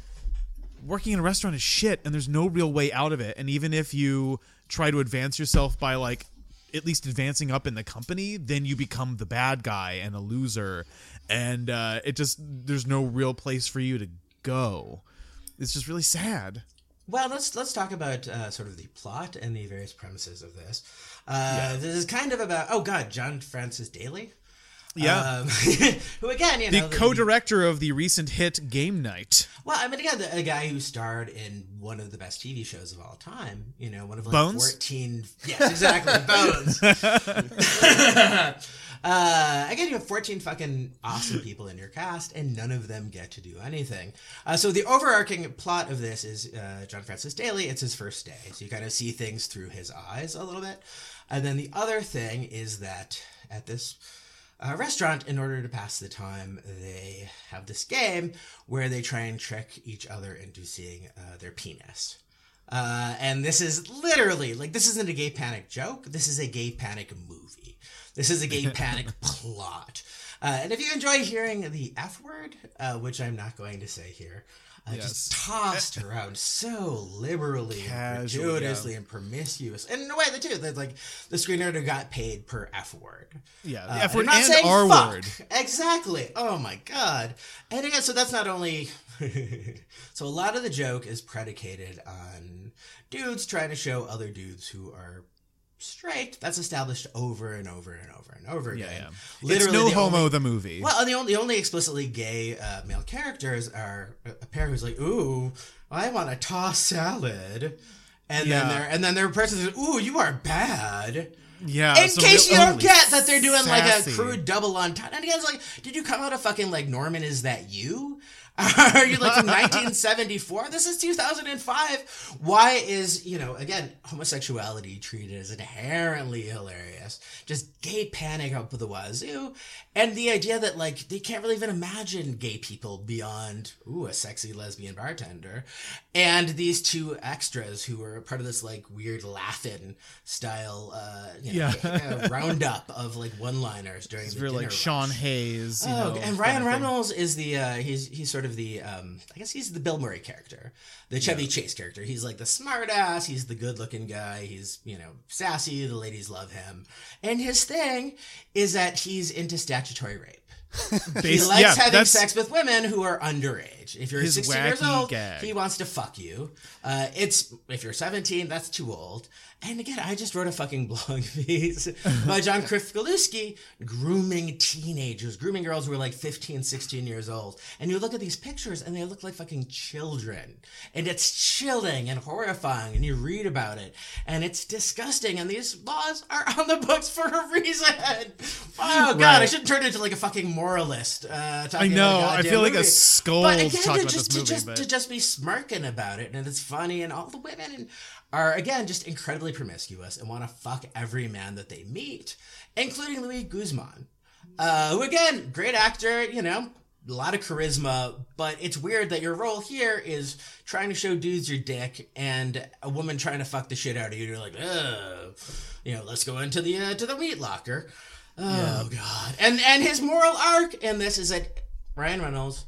working in a restaurant is shit and there's no real way out of it. And even if you try to advance yourself by like at least advancing up in the company, then you become the bad guy and a loser. And uh, it just, there's no real place for you to go. It's just really sad. Well, let's let's talk about uh, sort of the plot and the various premises of this. Uh, This is kind of about oh god, John Francis Daly. Yeah. Um, who again, you The know, co-director of the recent hit Game Night. Well, I mean, again, the, a guy who starred in one of the best T V shows of all time. You know, one of like Bones? fourteen. Yes, exactly, Bones. Uh, again, you have fourteen fucking awesome people in your cast, and none of them get to do anything. Uh, so the overarching plot of this is uh, John Francis Daly. It's his first day, so you kind of see things through his eyes a little bit. And then the other thing is that at this uh, restaurant, in order to pass the time, they have this game where they try and trick each other into seeing uh, their penis. Uh, and this is literally, like, this isn't a gay panic joke. This is a gay panic movie. This is a gay panic plot. Uh, and if you enjoy hearing the F word, uh, which I'm not going to say here, uh, Yes. just tossed around so liberally and Casual, gratuitously yeah. and promiscuous. And in a way, that too, that like the screenwriter got paid per F word. Yeah, the Uh, F word I'm not and saying R fuck. word. Exactly. Oh my god. And again, so that's not only. So a lot of the joke is predicated on dudes trying to show other dudes who are straight. That's established over and over and over and over Yeah, again. yeah. Literally, it's no the homo only- the movie. Well, the only, the only explicitly gay uh, male characters are a a pair who's like, "Ooh, I want a tossed salad," and Yeah. then there and then their person says, "Ooh, you are bad." yeah. In so case you they're don't only get that they're doing like a sassy. crude double entendre. And again, it's like, did you come out of fucking like Norman? Is that you? Are you like from nineteen seventy-four? This is two thousand five. Why is, you know, again, homosexuality treated as inherently hilarious? Just gay panic up the wazoo. And the idea that, like, they can't really even imagine gay people beyond, ooh, a sexy lesbian bartender. And these two extras who are part of this, like, weird Laugh-In style, uh, you know, Yeah. uh, roundup of, like, one-liners during It's the really dinner like rush. Sean Hayes. You Oh, know, and kind Ryan of thing. Reynolds is the uh, he's he's sort of the um, I guess he's the Bill Murray character, the Chevy Chase character. He's like the smart ass. He's the good looking guy. He's, you know, sassy. The ladies love him, and his thing is that he's into statutory rape. He Bas- likes yeah, having that's sex with women who are underage. If you're his sixteen years wacky old, gag. he wants to fuck you. Uh, it's if you're seventeen, that's too old. And again, I just wrote a fucking blog piece by John Krifkaluski grooming teenagers, grooming girls who are like fifteen, sixteen years old. And you look at these pictures and they look like fucking children. And it's chilling and horrifying. And you read about it and it's disgusting. And these laws are on the books for a reason. Oh God, I Right. shouldn't turn into like a fucking moralist. Uh, I talking know. About a I goddamn feel like a movie. scold But again, talking to about just, this movie, to just, but to just be smirking about it, and it's funny, and all the women are again just incredibly promiscuous and want to fuck every man that they meet, including Louis Guzman, uh, who again, great actor, you know, a lot of charisma, but it's weird that your role here is trying to show dudes your dick and a woman trying to fuck the shit out of you. You're like, ugh, you know, let's go into the uh, to the meat locker. Oh God, and and his moral arc in this is that Ryan Reynolds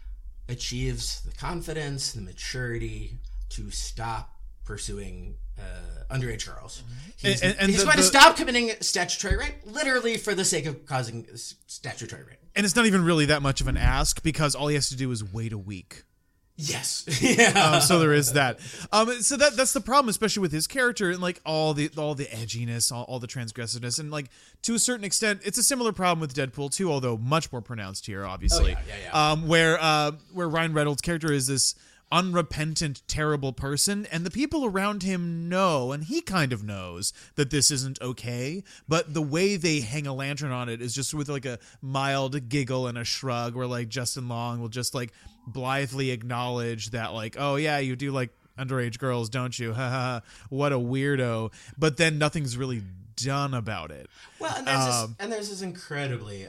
achieves the confidence, the maturity to stop pursuing uh, underage girls. He's, And- and he's the- going to the- stop committing statutory rape, literally for the sake of causing s- statutory rape. and it's not even really that much of an ask because all he has to do is wait a week. Yes. yeah. Um, so there is that. Um, so that that's the problem, especially with his character and like all the all the edginess, all, all the transgressiveness, and like to a certain extent, it's a similar problem with Deadpool too, although much more pronounced here, obviously. Oh, yeah, yeah, yeah. Um, where uh, where Ryan Reynolds' character is this unrepentant, terrible person, and the people around him know, and he kind of knows that this isn't okay, but the way they hang a lantern on it is just with like a mild giggle and a shrug, where like Justin Long will just like blithely acknowledge that like, oh yeah, you do like underage girls, don't you? Ha ha ha. What a weirdo. But then nothing's really done about it. Well, and there's, this, Um, and there's this incredibly uh,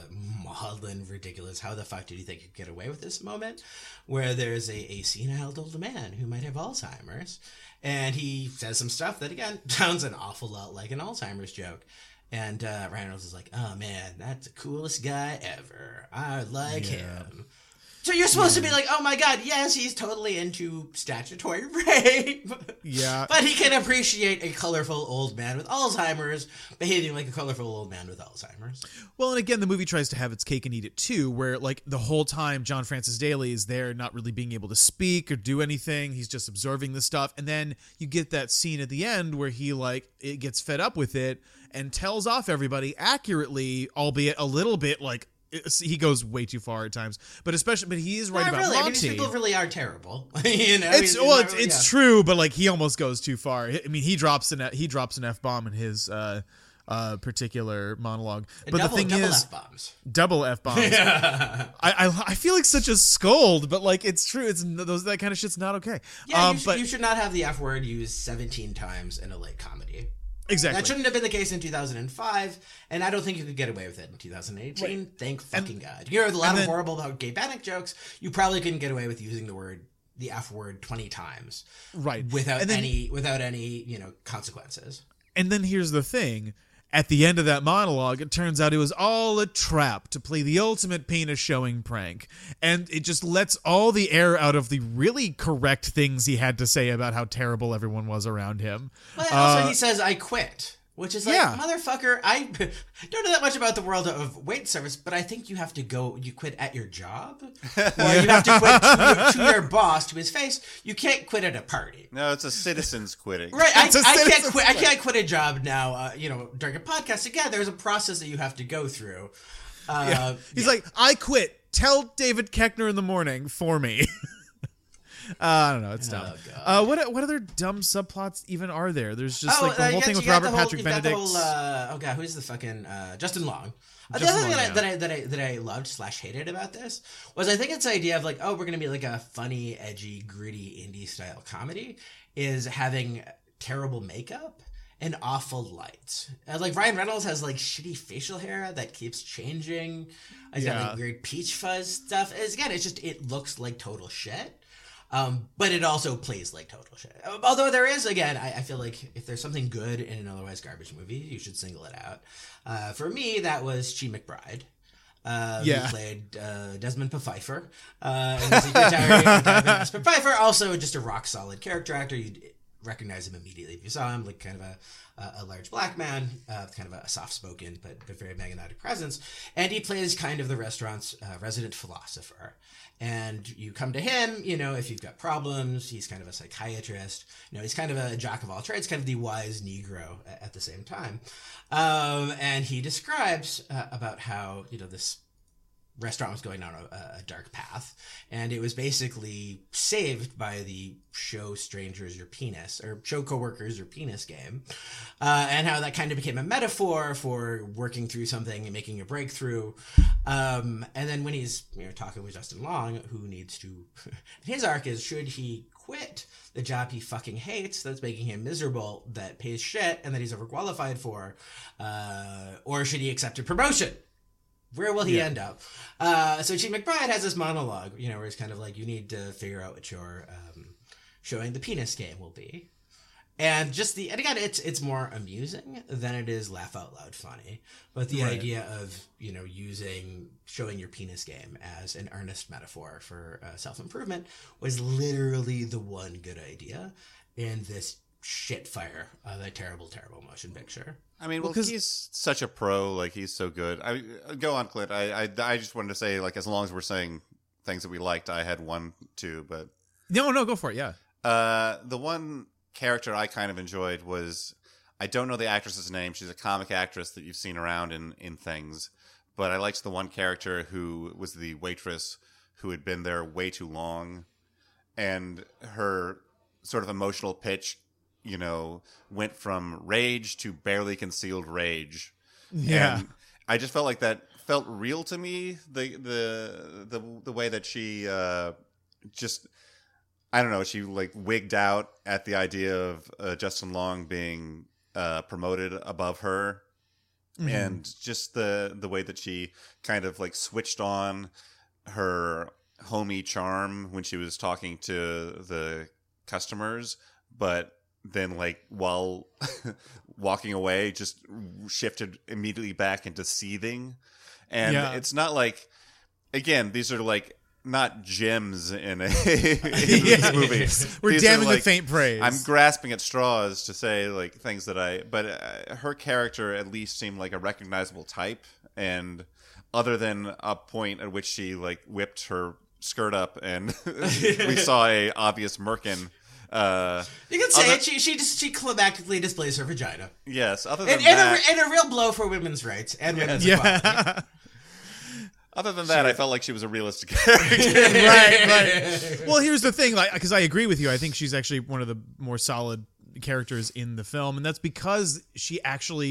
maudlin, ridiculous, how the fuck did you think you could get away with this moment? Where there's a, a senile old man who might have Alzheimer's, and he says some stuff that, again, sounds an awful lot like an Alzheimer's joke. And uh, Ryan Reynolds is like, oh man, that's the coolest guy ever. I like Yeah. him. So you're supposed to be like, oh my God, yes, he's totally into statutory rape. Yeah. But he can appreciate a colorful old man with Alzheimer's behaving like a colorful old man with Alzheimer's. Well, and again, the movie tries to have its cake and eat it too, where like the whole time John Francis Daly is there not really being able to speak or do anything. He's just observing the stuff. And then you get that scene at the end where he like it gets fed up with it and tells off everybody accurately, albeit a little bit like it's, he goes way too far at times, but especially, but he is right Not about really. I mean, Monty. these people really are terrible. you know, It's He's- well, he's it's, not- it's yeah. true, but like he almost goes too far. I mean, he drops an he drops an f bomb in his uh, uh, particular monologue. And But double, the thing double is, F-bombs. double f bombs. I, I I feel like such a scold, but like it's true. It's those that kind of shit's not okay. Yeah, um, you, sh- but you should not have the F word used seventeen times in a late comedy. exactly. That shouldn't have been the case in two thousand five, and I don't think you could get away with it in two thousand eighteen. Right. Thank fucking God. You heard a lot of then- horrible about gay panic jokes. You probably couldn't get away with using the word, the F word, twenty times, Right. without And then- any, without any, you know, consequences. And then here's the thing. At the end of that monologue, it turns out it was all a trap to play the ultimate penis showing prank. And it just lets all the air out of the really correct things he had to say about how terrible everyone was around him. But also Uh, he says, I quit. Which is like, yeah. motherfucker, I don't know that much about the world of wait service, but I think you have to go, you quit at your job? Or you have to quit to, to your boss, to his face. You can't quit at a party. No, it's a citizen's quitting. Right, I, It's a I can't citizen's quit. I quit. can't quit a job now. Uh, you know, during a podcast. Again, there's a process that you have to go through. Uh, Yeah. He's yeah. like, I quit. Tell David Keckner in the morning for me. uh, I don't know. It's dumb. Oh, God. uh, what what other dumb subplots even are there? There's just oh, like the uh, whole you got- thing you with got Robert the whole- Patrick you've got the Benedict. whole, uh, oh god, who's the fucking uh, Justin Long? Uh, the Justin other thing Long, that, I, yeah. that I that I that I loved slash hated about this was I think it's the idea of like, oh, we're gonna be like a funny, edgy, gritty indie style comedy is having terrible makeup and awful lights. Uh, like Ryan Reynolds has like shitty facial hair that keeps changing. He's got Yeah. like weird peach fuzz stuff. It's, again, it's just it looks like total shit. Um, but it also plays like total shit. Although there is, again, I, I feel like if there's something good in an otherwise garbage movie, you should single it out. Uh, for me, that was Chi McBride, uh, Yeah. who played uh, Desmond Pfeiffer uh, in The Secret Diary of Desmond Pfeiffer. Also, just a rock solid character actor. You'd recognize him immediately if you saw him, like kind of a a large black man, uh, kind of a soft spoken but but very magnetic presence, and he plays kind of the restaurant's uh, resident philosopher. And you come to him, you know, if you've got problems. He's kind of a psychiatrist. You know, he's kind of a jack of all trades, kind of the wise Negro at, at the same time. Um, and he describes uh, about how, you know, this restaurant was going down a, a dark path, and it was basically saved by the show strangers your penis or show coworkers your penis game, uh, and how that kind of became a metaphor for working through something and making a breakthrough. Um, and then when he's, you know, talking with Justin Long, who needs to, his arc is, should he quit the job he fucking hates that's making him miserable, that pays shit and that he's overqualified for, uh, or should he accept a promotion? Where will he Yeah. end up? Uh, so Chi McBride has this monologue, you know, where it's kind of like, you need to figure out what your um, showing the penis game will be. And just the, and again, it's it's more amusing than it is laugh out loud funny. But the Right. idea of, you know, using showing your penis game as an earnest metaphor for uh, self improvement was literally the one good idea in this shit fire of a terrible, terrible motion picture. I mean, Well, well, 'cause- he's such a pro. Like, he's so good. I go on, Clint. I, I I just wanted to say, like, as long as we're saying things that we liked, I had one too. But No, no, go for it. Yeah. uh, the one character I kind of enjoyed was, I don't know the actress's name. She's a comic actress that you've seen around in in things. But I liked the one character who was the waitress who had been there way too long, and her sort of emotional pitch, you know, went from rage to barely concealed rage. Yeah. And I just felt like that felt real to me. The the the the way that she uh, just, I don't know, she like wigged out at the idea of uh, Justin Long being uh, promoted above her, Mhm. and just the the way that she kind of like switched on her homey charm when she was talking to the customers, but then like while walking away just shifted immediately back into seething. And Yeah. it's not like, again, these are like not gems in a in Yeah. this movie. We're These are, damning like, with faint praise. I'm grasping at straws to say like things that I, but uh, her character at least seemed like a recognizable type, and other than a point at which she like whipped her skirt up and we saw a obvious merkin. Uh, You can say Other- it. She she just she climactically displays her vagina, yes, other than and, and, that, a, and a real blow for women's rights and women's equality. yeah. other than that, I felt like she was a realistic character. right, right. Well, here's the thing, like, because I agree with you. I think she's actually one of the more solid characters in the film, and that's because she actually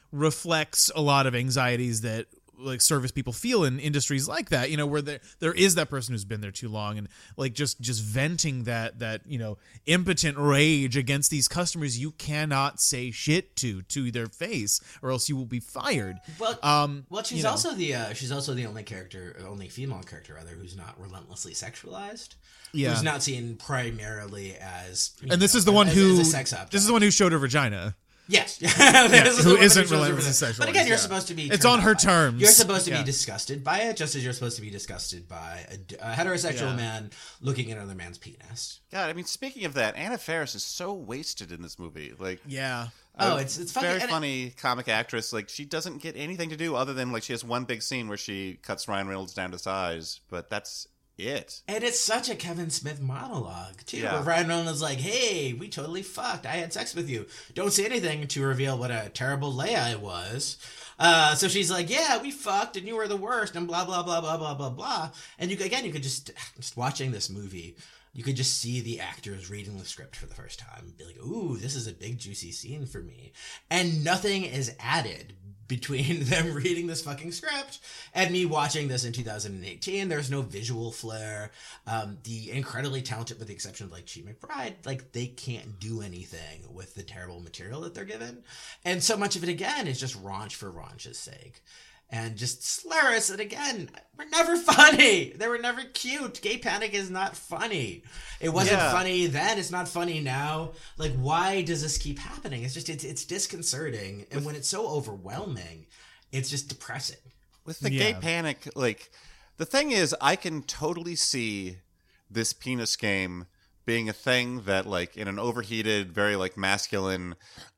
reflects a lot of anxieties that like service people feel in industries like that, you know, where there there is that person who's been there too long and like just just venting that that you know impotent rage against these customers you cannot say shit to to their face or else you will be fired. Well, um, well, she's you know. also the uh, she's also the only character, only female character rather, who's not relentlessly sexualized. Yeah. Who's not seen primarily as. And this know, is the one as, who as a sex object. this is the one who showed her vagina. Yes, Yeah, This is who the one isn't that shows relentlessly her- sexualized, But again, you're yeah. supposed to be. It's turned on off her by it. terms. You're supposed to Yeah. be disgusted by it, just as you're supposed to be disgusted by a, a heterosexual Yeah. man looking at another man's penis. God, I mean, speaking of that, Anna Faris is so wasted in this movie. Like, Yeah. Oh, a it's it's funny. very and it- funny comic actress. Like, she doesn't get anything to do other than like she has one big scene where she cuts Ryan Reynolds down to size, but that's it. And it's such a Kevin Smith monologue, too, Yeah. where Ryan Reynolds is like, hey, we totally fucked. I had sex with you. Don't say anything to reveal what a terrible Leia I was. Uh, so she's like, yeah, we fucked and you were the worst and blah, blah, blah, blah, blah, blah, blah. And you again, you could just, just watching this movie, you could just see the actors reading the script for the first time. Be like, ooh, this is a big, juicy scene for me. And nothing is added between them reading this fucking script and me watching this in two thousand eighteen. There's no visual flair. Um, the incredibly talented, with the exception of like Chi McBride, like they can't do anything with the terrible material that they're given. And so much of it again is just raunch for raunch's sake. And just slurs that again were never funny. They were never cute. Gay Panic is not funny. It wasn't Yeah. funny then. It's not funny now. Like, why does this keep happening? It's just it's it's disconcerting. And when it's so overwhelming, it's just depressing. With the Yeah. gay panic, like, the thing is, I can totally see this penis game being a thing that, like, in an overheated, very, like, masculine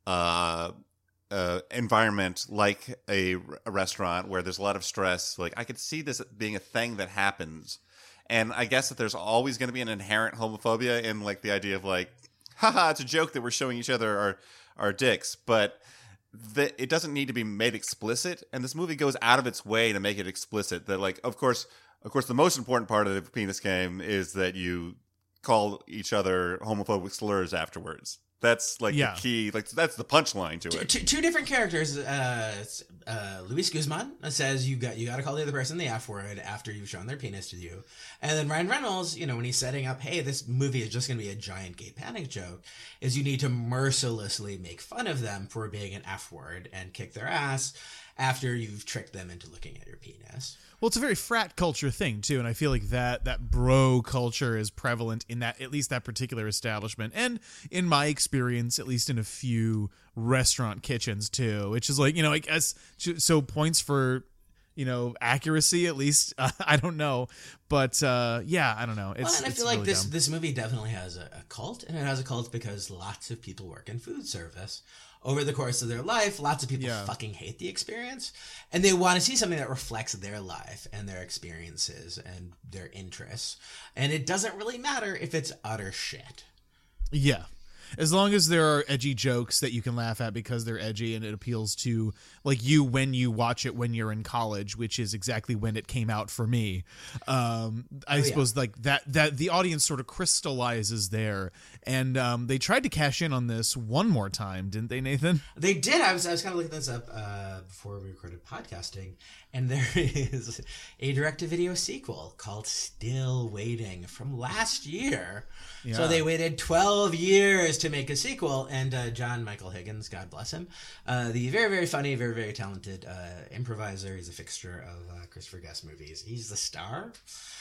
uh, uh, environment, like a, a restaurant where there's a lot of stress, like, I could see this being a thing that happens. And I guess that there's always going to be an inherent homophobia in, like, the idea of, like, haha, it's a joke that we're showing each other our, our dicks. But that it doesn't need to be made explicit, and this movie goes out of its way to make it explicit. That, like, of course, of course, the most important part of the penis game is that you call each other homophobic slurs afterwards. That's like Yeah. the key. Like, that's the punchline to Two, it. two, two different characters. Uh, uh, Luis Guzman says you got you got to call the other person the F word after you've shown their penis to you, and then Ryan Reynolds, you know, when he's setting up, hey, this movie is just going to be a giant gay panic joke, is you need to mercilessly make fun of them for being an F word and kick their ass after you've tricked them into looking at your penis. Well, it's a very frat culture thing too, and I feel like that that bro culture is prevalent in that at least that particular establishment, and in my experience, at least in a few restaurant kitchens too, which is like, you know, I guess so points for, you know, accuracy at least. Uh, I don't know, but uh, yeah, I don't know. It's, Well, and I it's feel like really this dumb. this movie definitely has a, a cult, and it has a cult because lots of people work in food service. Over the course of their life, lots of people Yeah. fucking hate the experience, and they want to see something that reflects their life and their experiences and their interests. And it doesn't really matter if it's utter shit. Yeah. As long as there are edgy jokes that you can laugh at because they're edgy and it appeals to like you when you watch it when you're in college, which is exactly when it came out for me. Um, I yeah. suppose like that that the audience sort of crystallizes there, and um, they tried to cash in on this one more time, didn't they, Nathan? They did. I was I was kind of looking this up uh, before we recorded podcasting, and there is a direct-to-video sequel called Still Waiting from last year. Yeah. So they waited twelve years to make a sequel, and uh, John Michael Higgins, God bless him, uh, the very, very funny, very, very talented uh, improviser. He's a fixture of uh, Christopher Guest movies. He's the star.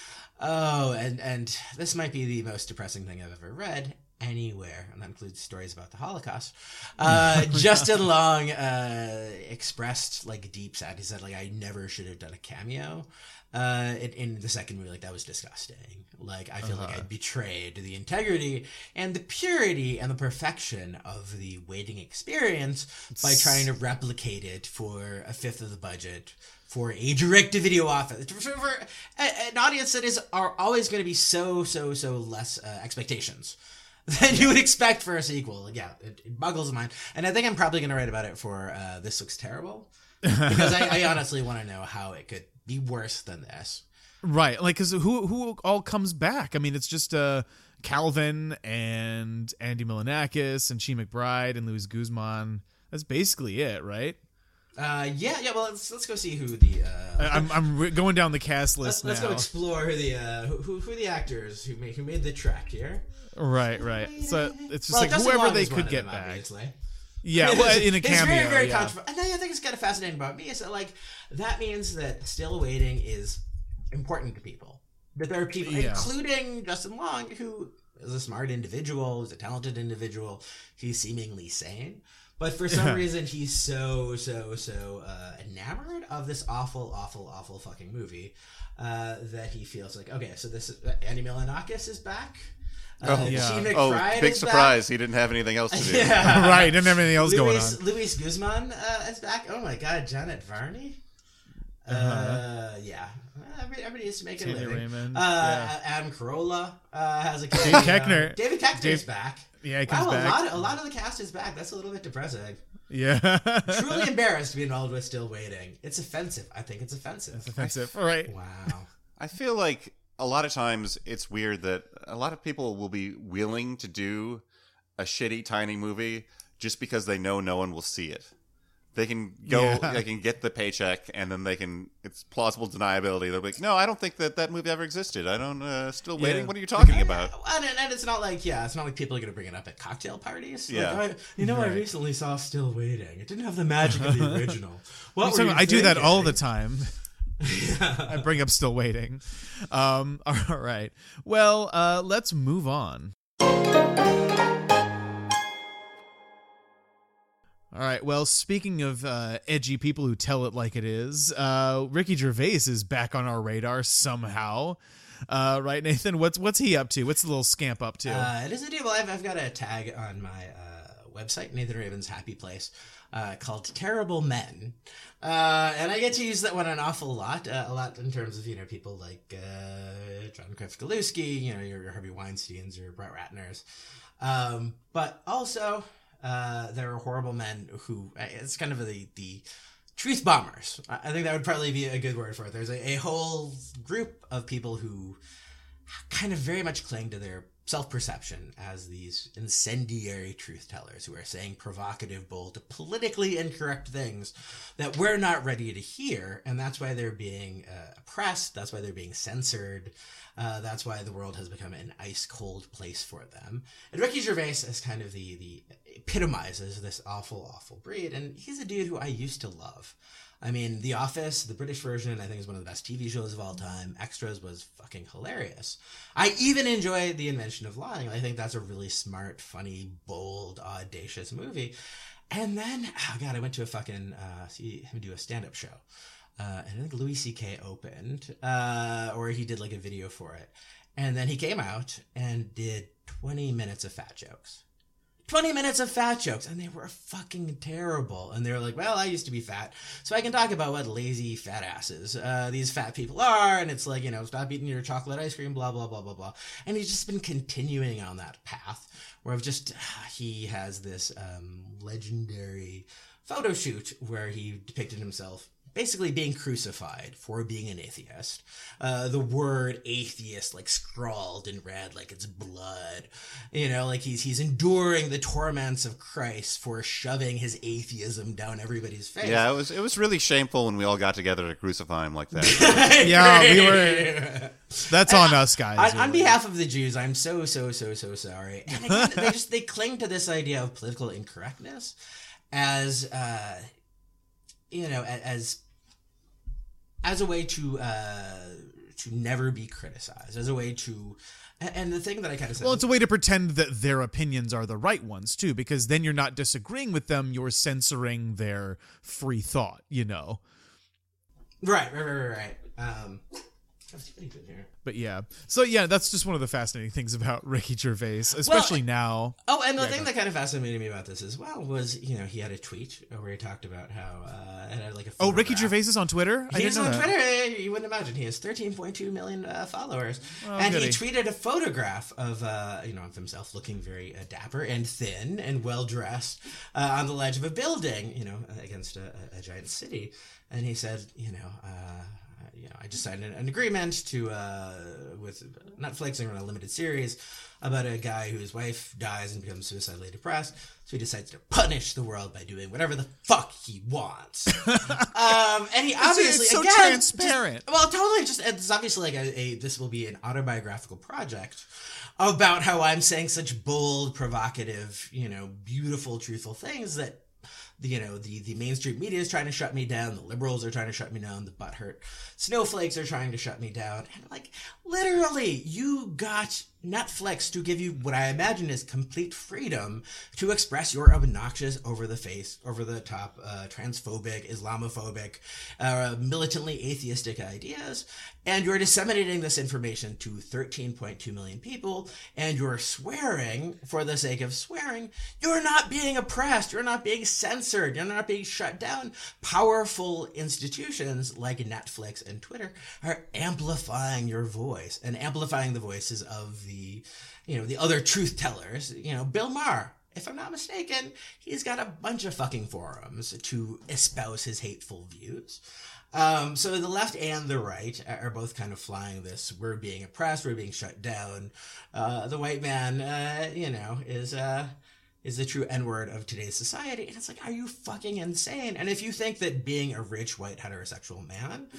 Oh, and, and this might be the most depressing thing I've ever read anywhere, and that includes stories about the Holocaust. Uh, Justin Long uh, expressed like deep sadness. He said like I never should have done a cameo uh, in, in the second movie. Like that was disgusting. Like I feel Uh-huh. like I betrayed the integrity and the purity and the perfection of the waiting experience by trying to replicate it for a fifth of the budget. For a direct-to-video office, for, for a, an audience that is are always going to be so so so less uh, expectations than you would expect for a sequel. Yeah, it, it boggles the mind, and I think I'm probably going to write about it for uh, This Looks Terrible because I, I honestly want to know how it could be worse than this. Right, like because who who all comes back? I mean, it's just uh, Calvin and Andy Milonakis and Chi McBride and Luis Guzman. That's basically it, right? Uh, yeah, yeah. Well, let's let's go see who the. Uh, I'm I'm re- going down the cast let's, list let's now. go explore who the uh, who who the actors who made who made the track here. Right, right. So it's just Well, like Dustin whoever Long they is one could of get them, back. obviously. Yeah, well, in a It's cameo. very, very yeah. controversial. And I think it's kind of fascinating about me is that, like, that means that Still Waiting is important to people. That there are people, Yeah. including Justin Long, who is a smart individual, is a talented individual. He's seemingly sane. But for some reason, he's so, so, so uh, enamored of this awful, awful, awful fucking movie uh, that he feels like, okay, so this is, uh, Andy Milonakis is back. Uh, Oh, yeah. Gene Oh, McBride big is surprise! He didn't have anything else to do. Yeah. Right, and everything else going Luis, on. Luis Guzman uh, is back. Oh my god, Janet Varney. Uh, Uh-huh. yeah, everybody, everybody needs to make a Sandy living. Raymond, Uh, yeah. Adam Carolla uh, has a Dave cameo. Koechner. David Koechner's Dave- back. Yeah, he comes Wow, back. a lot, of, a lot of the cast is back. That's a little bit depressing. Yeah. Truly embarrassed to be involved with Still Waiting. It's offensive. I think it's offensive. It's offensive. All right. Wow. I feel like a lot of times it's weird that a lot of people will be willing to do a shitty tiny movie just because they know no one will see it. They can go, Yeah. they can get the paycheck, and then they can. It's plausible deniability. They're like, no, I don't think that that movie ever existed. I don't. Uh, still waiting. Yeah. What are you talking about? And, and it's not like, yeah, it's not like people are going to bring it up at cocktail parties. Yeah. Like, I, you know, I Right. recently saw Still Waiting. It didn't have the magic of the original. What So were you I do that thinking? all the time. I bring up Still Waiting. Um, all right. Well, uh, let's move on. All right. Well, speaking of uh, edgy people who tell it like it is, uh, Ricky Gervais is back on our radar somehow. Uh, right, Nathan? What's what's he up to? What's the little scamp up to? Uh, it is a deal. Well, I've, I've got a tag on my uh, website, Nathan Raven's Happy Place, uh, called Terrible Men. Uh, and I get to use that one an awful lot, uh, a lot in terms of, you know, people like uh, John Krafkaluski, you know, your, your Harvey Weinsteins, your Brett Ratners. Um, but also, uh, there are horrible men who, it's kind of the, the truth bombers. I I think that would probably be a good word for it. There's a, a whole group of people who kind of very much cling to their self-perception as these incendiary truth tellers who are saying provocative, bold, politically incorrect things that we're not ready to hear, and that's why they're being uh, oppressed, that's why they're being censored, uh, that's why the world has become an ice-cold place for them. And Ricky Gervais is kind of the, the epitomizes this awful, awful breed, and he's a dude who I used to love. I mean, The Office, the British version, I think is one of the best T V shows of all time. Extras was fucking hilarious. I even enjoy The Invention of Lying. I think that's a really smart, funny, bold, audacious movie. And then, oh god, I went to a fucking, uh, see him do a stand-up show. Uh, and I think Louis C K opened, uh, or he did like a video for it. And then he came out and did twenty minutes of fat jokes. twenty minutes of fat jokes, and they were fucking terrible. And they were like, well, I used to be fat, so I can talk about what lazy fat asses uh, these fat people are. And it's like, you know, stop eating your chocolate ice cream, blah, blah, blah, blah, blah. And he's just been continuing on that path where I've just, he has this um, legendary photo shoot where he depicted himself basically being crucified for being an atheist. Uh, the word atheist like scrawled in red like it's blood. You know, like he's he's enduring the torments of Christ for shoving his atheism down everybody's face. Yeah, it was it was really shameful when we all got together to crucify him like that. Yeah, we were. That's on us, guys. On, on really. behalf of the Jews, I'm so so so so sorry. And again, they just they cling to this idea of political incorrectness as uh, you know as as a way to uh, to never be criticized, as a way to, and the thing that I kind of said. Well, it's a way to pretend that their opinions are the right ones too, because then you're not disagreeing with them; you're censoring their free thought. You know. Right, right, right, right. right. Um, let's see what he did here. But yeah, so yeah, that's just one of the fascinating things about Ricky Gervais, especially Well, now. Oh, and the Yeah, thing go that kind of fascinated me about this as well was, you know, he had a tweet where he talked about how uh, it had like a Oh, Ricky photograph. Gervais is on Twitter. I He's didn't know on that. Twitter. You wouldn't imagine. He has thirteen point two million uh, followers, Oh, and goody. he tweeted a photograph of, uh, you know, of himself looking very uh, dapper and thin and well dressed uh, on the ledge of a building, you know, against a, a giant city, and he said, you know. Uh, you know, I just signed an, an agreement to uh, with Netflix and run a limited series about a guy whose wife dies and becomes suicidally depressed. So he decides to punish the world by doing whatever the fuck he wants. um, and he obviously it's so again, transparent. Just, well, totally. Just it's obviously like a, a this will be an autobiographical project about how I'm saying such bold, provocative, you know, beautiful, truthful things that. The, you know, the, the mainstream media is trying to shut me down. The liberals are trying to shut me down. The butthurt snowflakes are trying to shut me down. And like, literally, you got Netflix to give you what I imagine is complete freedom to express your obnoxious, over the face, over the top, uh, transphobic, Islamophobic, uh, militantly atheistic ideas. And you're disseminating this information to thirteen point two million people, and you're swearing for the sake of swearing. You're not being oppressed. You're not being censored. You're not being shut down. Powerful institutions like Netflix and Twitter are amplifying your voice and amplifying the voices of the, you know, the other truth tellers. You know, Bill Maher, if I'm not mistaken, he's got a bunch of fucking forums to espouse his hateful views. Um, so the left and the right are both kind of flying this, we're being oppressed, we're being shut down. Uh, the white man, uh, you know, is, uh, is the true N-word of today's society. And it's like, are you fucking insane? And if you think that being a rich, white, heterosexual man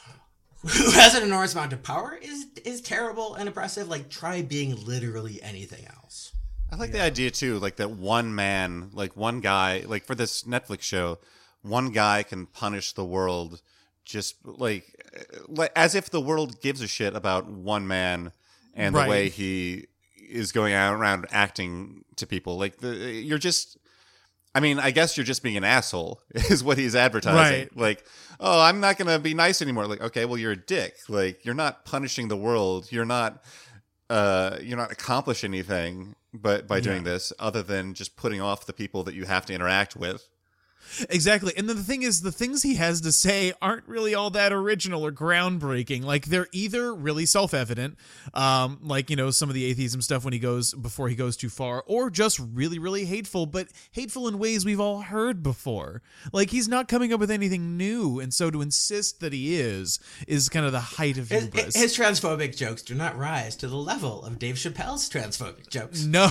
who has an enormous amount of power is, is terrible and oppressive, like, try being literally anything else. I like Yeah. the idea too, like that one man, like one guy, like for this Netflix show, one guy can punish the world just like, like as if the world gives a shit about one man and Right. the way he is going out around acting to people. Like the, you're just, I mean, I guess you're just being an asshole is what he's advertising. Right. Like, oh, I'm not going to be nice anymore. Like, okay, well, you're a dick. Like, you're not punishing the world. You're not, uh, you're not accomplishing anything, but by doing Yeah. this, other than just putting off the people that you have to interact with. Exactly. And then the thing is, the things he has to say aren't really all that original or groundbreaking. Like, they're either really self-evident, um, like, you know, some of the atheism stuff when he goes, before he goes too far, or just really, really hateful, but hateful in ways we've all heard before. Like, he's not coming up with anything new, and so to insist that he is, is kind of the height of His, hubris. his transphobic jokes do not rise to the level of Dave Chappelle's transphobic jokes. No.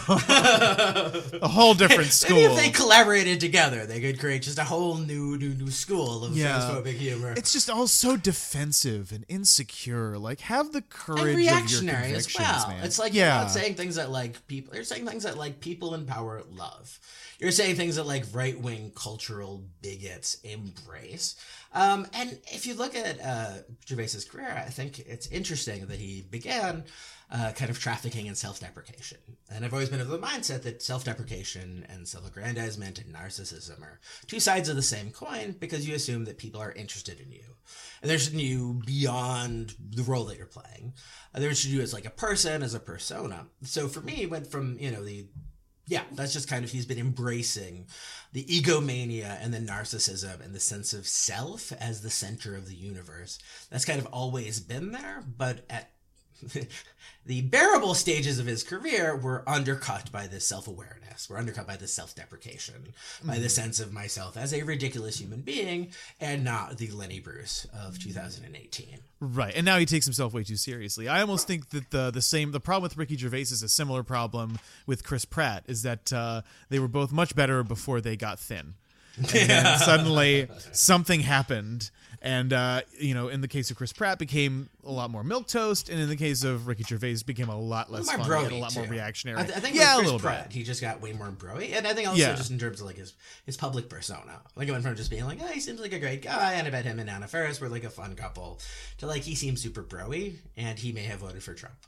A whole different school. Maybe if they collaborated together, they could create just a whole new, new, new school of Yeah. transphobic humor. It's just all so defensive and insecure. Like, have the courage And of your reactionary as convictions, well. man. It's like yeah. you're not saying things that like people. You're saying things that like people in power love. You're saying things that like right wing cultural bigots embrace. Um, and if you look at uh, Gervais's career, I think it's interesting that he began uh, kind of trafficking in self-deprecation. And I've always been of the mindset that self-deprecation and self-aggrandizement and narcissism are two sides of the same coin, because you assume that people are interested in you. And they're interested in you beyond the role that you're playing. And they're interested in you as like a person, as a persona. So for me, it went from, you know, the Yeah, that's just kind of, he's been embracing the egomania and the narcissism and the sense of self as the center of the universe. That's kind of always been there, but at the bearable stages of his career were undercut by this self-awareness, were undercut by this self-deprecation, mm-hmm. by the sense of myself as a ridiculous human being and not the Lenny Bruce of two thousand eighteen. Right, and now he takes himself way too seriously. I almost think that the the same the problem with Ricky Gervais is a similar problem with Chris Pratt, is that uh, they were both much better before they got thin. And then suddenly something happened, and uh, you know, in the case of Chris Pratt, became a lot more milquetoast, and in the case of Ricky Gervais, became a lot less more funny and a broy, lot too. more reactionary. I, th- I think yeah, with a Chris little Pratt, bit. he just got way more broy, and I think also Yeah. just in terms of like his his public persona, like it went from just being like, oh, he seems like a great guy, and I bet him and Anna Faris were like a fun couple, to like he seems super broy, and he may have voted for Trump.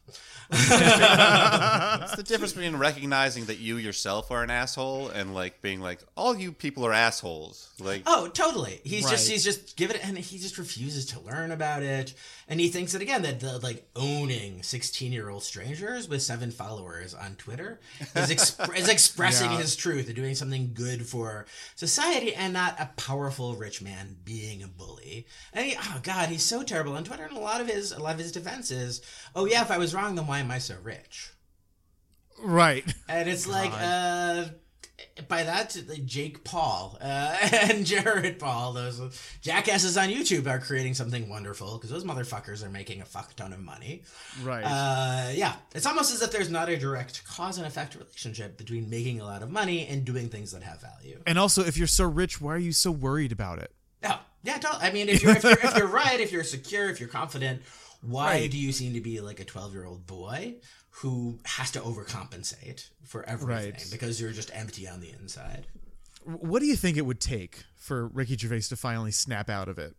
What's the difference between recognizing that you yourself are an asshole and like being like, all you people are assholes? Like, Oh, totally. He's Right. just he's just given it, and he just refuses to learn about it. And he thinks that again that the like owning sixteen year old strangers with seven followers on Twitter is, exp- is expressing Yeah. his truth and doing something good for society, and not a powerful rich man being a bully. And he, oh god, he's so terrible on Twitter. And a lot of his a lot of his defense is, oh yeah, if I was wrong, then why am I so rich? Right. And it's like, uh, by that, like Jake Paul uh, and Jared Paul, those jackasses on YouTube, are creating something wonderful because those motherfuckers are making a fuck ton of money. Right. Uh, yeah. It's almost as if there's not a direct cause and effect relationship between making a lot of money and doing things that have value. And also, if you're so rich, why are you so worried about it? No. Yeah, don't, I mean, if you're, if you're if you're right, if you're secure, if you're confident, why Right. do you seem to be like a twelve-year-old boy who has to overcompensate for everything Right. because you're just empty on the inside? What do you think it would take for Ricky Gervais to finally snap out of it?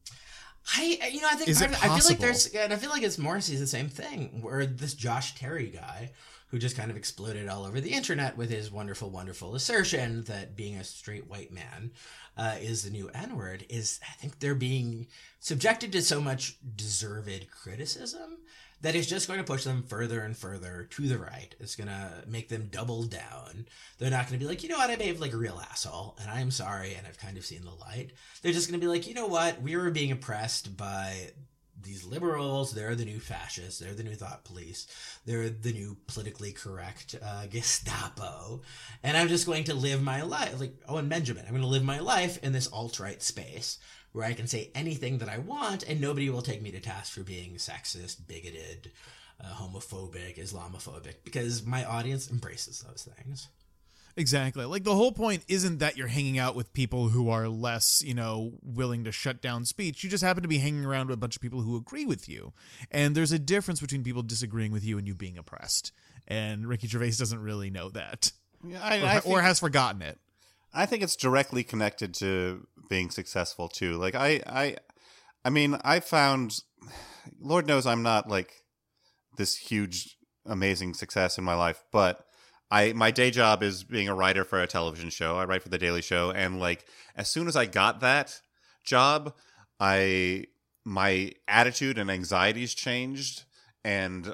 I, you know, I think Is part it of, I feel like possible? there's, and I feel like it's Morrissey's the same thing, where this Josh Terry guy, who just kind of exploded all over the internet with his wonderful, wonderful assertion that being a straight white man uh, is the new N-word, is I think they're being subjected to so much deserved criticism that is just going to push them further and further to the right. It's going to make them double down. They're not going to be like, you know what, I behaved like a real asshole, and I'm sorry, and I've kind of seen the light. They're just going to be like, you know what, we were being oppressed by these liberals. They're the new fascists. They're the new thought police. They're the new politically correct uh, Gestapo. And I'm just going to live my life, like Owen Benjamin, I'm going to live my life in this alt-right space where I can say anything that I want and nobody will take me to task for being sexist, bigoted, uh, homophobic, Islamophobic, because my audience embraces those things. Exactly. Like, the whole point isn't that you're hanging out with people who are less, you know, willing to shut down speech. You just happen to be hanging around with a bunch of people who agree with you. And there's a difference between people disagreeing with you and you being oppressed. And Ricky Gervais doesn't really know that. Yeah, I, Or, I think, or has forgotten it. I think it's directly connected to being successful too. Like I, I, I mean, I found, Lord knows I'm not like this huge, amazing success in my life, but I my day job is being a writer for a television show. I write for The Daily Show, and like as soon as I got that job, I my attitude and anxieties changed, and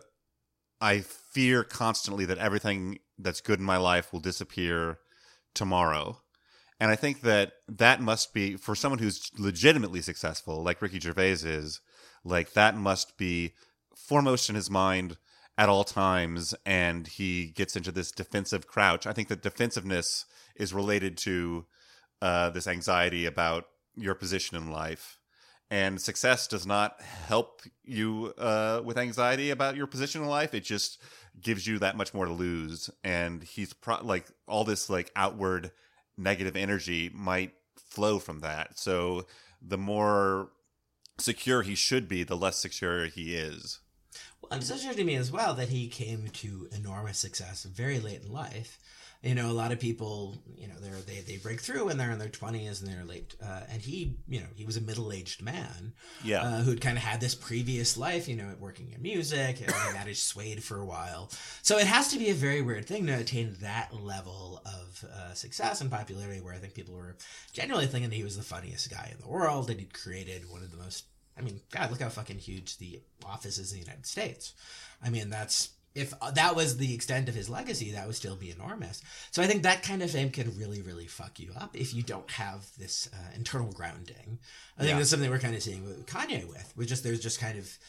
I fear constantly that everything that's good in my life will disappear tomorrow. And I think that that must be, for someone who's legitimately successful, like Ricky Gervais is, like that must be foremost in his mind at all times, and he gets into this defensive crouch. I think that defensiveness is related to uh, this anxiety about your position in life. And success does not help you uh, with anxiety about your position in life. It just gives you that much more to lose. And he's pro- like all this like outward negative energy might flow from that. So the more secure he should be, the less secure he is. Well, it's interesting to me as well that he came to enormous success very late in life. You know, a lot of people, you know, they're, they they break through when they're in their twenties and they're late. Uh, and he, you know, he was a middle-aged man Yeah. uh, who'd kind of had this previous life, you know, working in music, and he managed Suede for a while. So it has to be a very weird thing to attain that level of uh, success and popularity, where I think people were genuinely thinking that he was the funniest guy in the world, that he'd created one of the most, I mean, God, look how fucking huge The Office is in the United States. I mean, that's, if that was the extent of his legacy, that would still be enormous. So I think that kind of fame can really, really fuck you up if you don't have this uh, internal grounding. I think Yeah. that's something we're kind of seeing with Kanye with, which just, there's just kind of,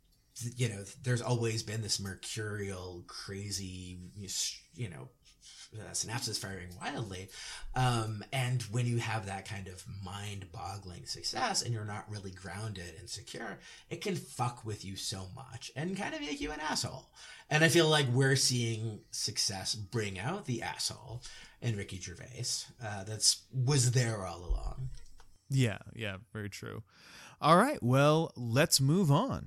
you know, there's always been this mercurial, crazy, you know, uh, synapses firing wildly. Um, and when you have that kind of mind-boggling success and you're not really grounded and secure, it can fuck with you so much and kind of make you an asshole. And I feel like we're seeing success bring out the asshole in Ricky Gervais. Uh, that's was there all along. Yeah, yeah, very true. All right, well, let's move on.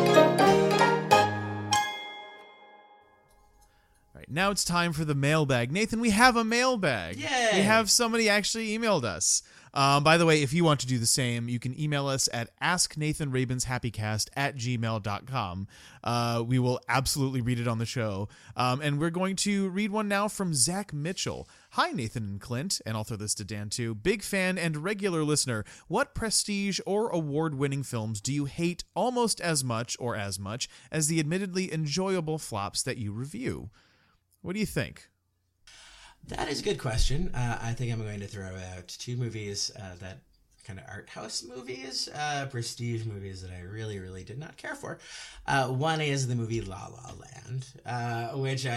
All right, now it's time for the mailbag. Nathan, we have a mailbag. Yay! We have somebody actually emailed us. Um, by the way, if you want to do the same, you can email us at asknathanrabenshappycast at gmail dot com. Uh, we will absolutely read it on the show. Um, and we're going to read one now from Zach Mitchell. Hi, Nathan and Clint, and I'll throw this to Dan too. Big fan and regular listener. What prestige or award-winning films do you hate almost as much or as much as the admittedly enjoyable flops that you review? What do you think? That is a good question. Uh, I think I'm going to throw out two movies uh, that kind of art house movies, uh, prestige movies that I really, really did not care for. Uh, one is the movie La La Land, uh, which I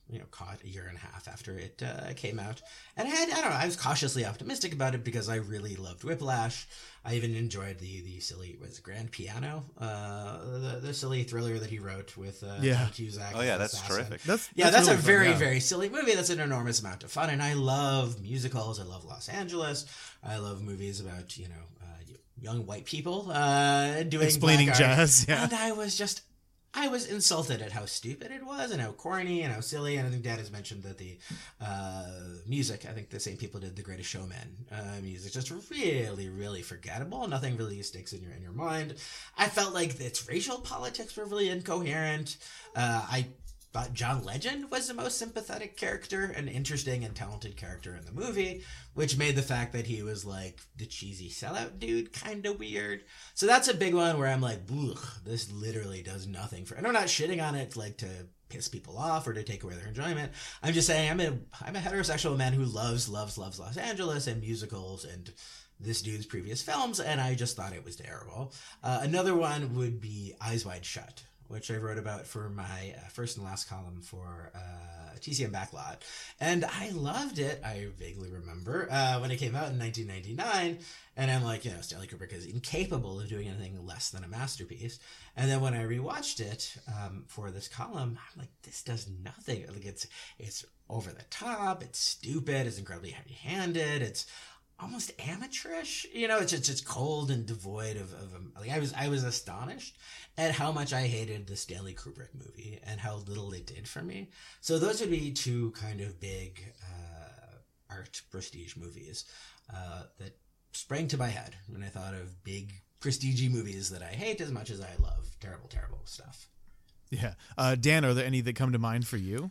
you know, caught a year and a half after it uh, came out. And I had, I don't know, I was cautiously optimistic about it because I really loved Whiplash. I even enjoyed the the silly, was it Grand Piano? Uh, the, the silly thriller that he wrote with uh, Yeah. John Cusack. Oh, yeah, as that's assassin. terrific. That's Yeah, that's, really a fun, very, yeah. very silly movie. That's an enormous amount of fun. And I love musicals. I love Los Angeles. I love movies about, you know, uh, young white people uh, doing Explaining black art. jazz, yeah. And I was just, I was insulted at how stupid it was and how corny and how silly. And I think Dad has mentioned that the uh, music, I think the same people did The Greatest Showman uh, music, just really, really forgettable. Nothing really sticks in your in your mind. I felt like its racial politics were really incoherent. Uh, I thought John Legend was the most sympathetic character, an interesting and talented character in the movie, which made the fact that he was like the cheesy sellout dude kind of weird. So that's a big one where I'm like, ugh, this literally does nothing for. And I'm not shitting on it like to piss people off or to take away their enjoyment. I'm just saying I'm a I'm a heterosexual man who loves loves loves Los Angeles and musicals and this dude's previous films, and I just thought it was terrible. Uh, another one would be Eyes Wide Shut, which I wrote about for my uh, first and last column for uh, T C M Backlot. And I loved it, I vaguely remember, uh, when it came out in nineteen ninety-nine. And I'm like, you know, Stanley Kubrick is incapable of doing anything less than a masterpiece. And then when I rewatched it um, for this column, I'm like, this does nothing. Like it's it's over the top, it's stupid, it's incredibly heavy-handed, it's almost amateurish, you know. It's just it's cold and devoid of, of um, like I was I was astonished at how much I hated the Stanley Kubrick movie and how little it did for me. So those would be two kind of big uh, art prestige movies uh, that sprang to my head when I thought of big prestige movies that I hate as much as I love terrible, terrible stuff. Yeah. Uh, Dan, are there any that come to mind for you?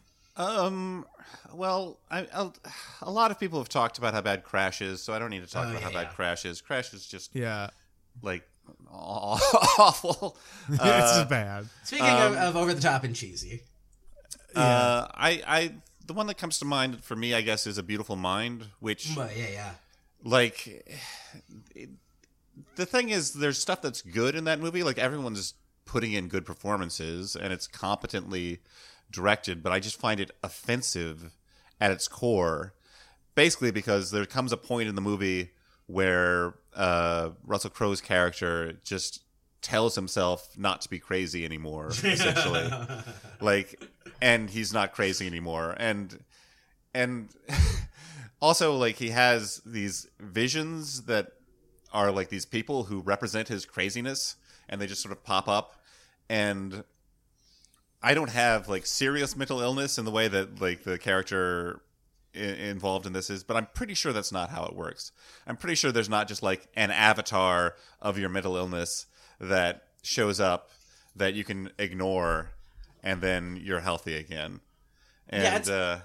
Um, well, I, I, a lot of people have talked about how bad Crash is, so I don't need to talk Oh, about yeah, how bad yeah. Crash is. Crash is just Yeah. like awful. it's Uh, just bad. Speaking Um, of, of over the top and cheesy, uh, I, I, the one that comes to mind for me, I guess, is A Beautiful Mind, which, but yeah, yeah. like, it, the thing is, there's stuff that's good in that movie. Like, everyone's putting in good performances, and it's competently directed, but I just find it offensive at its core, basically because there comes a point in the movie where uh, Russell Crowe's character just tells himself not to be crazy anymore, essentially. Like, and he's not crazy anymore. And and also, like, he has these visions that are like these people who represent his craziness, and they just sort of pop up. And I don't have like serious mental illness in the way that like the character I- involved in this is, but I'm pretty sure that's not how it works. I'm pretty sure there's not just like an avatar of your mental illness that shows up that you can ignore and then you're healthy again. And Yeah, it's- uh,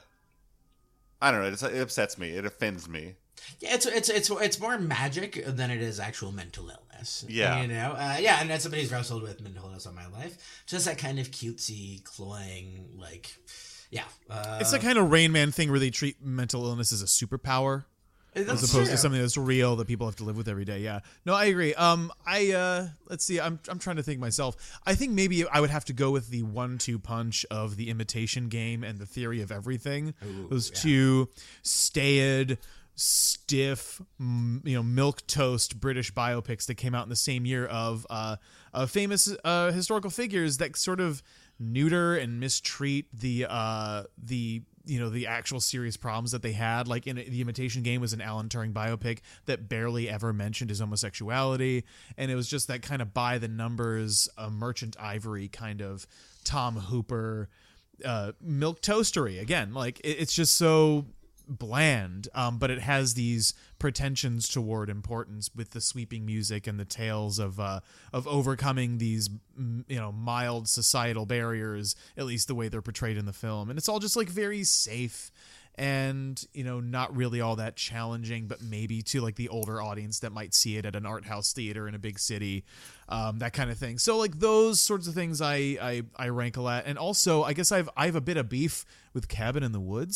I don't know. It's, it upsets me. It offends me. Yeah, it's it's it's it's more magic than it is actual mental illness. Yeah. you know, uh, yeah, and as somebody who's wrestled with mental illness all my life, just that kind of cutesy, cloying, like, yeah, uh, It's the kind of Rain Man thing where they treat mental illness as a superpower. that's As opposed true. to something that's real that people have to live with every day. Yeah. No, I agree. Um, I uh, let's see. I'm I'm trying to think myself. I think maybe I would have to go with the one-two punch of The Imitation Game and The Theory of Everything. Ooh, Those yeah. two staid, stiff, m- you know, milk toast British biopics that came out in the same year of uh, uh famous uh historical figures that sort of neuter and mistreat the uh the you know the actual serious problems that they had. Like in The Imitation Game was an Alan Turing biopic that barely ever mentioned his homosexuality, and it was just that kind of by the numbers, uh, Merchant Ivory kind of Tom Hooper uh milk toastery again. Like it, it's just so bland, um, but it has these pretensions toward importance with the sweeping music and the tales of uh, of overcoming these mm, you know mild societal barriers, at least the way they're portrayed in the film. And it's all just like very safe and you know not really all that challenging, but maybe to like the older audience that might see it at an art house theater in a big city, um, that kind of thing. So like those sorts of things I, I I rankle at. And also I guess I've I have a bit of beef with Cabin in the Woods.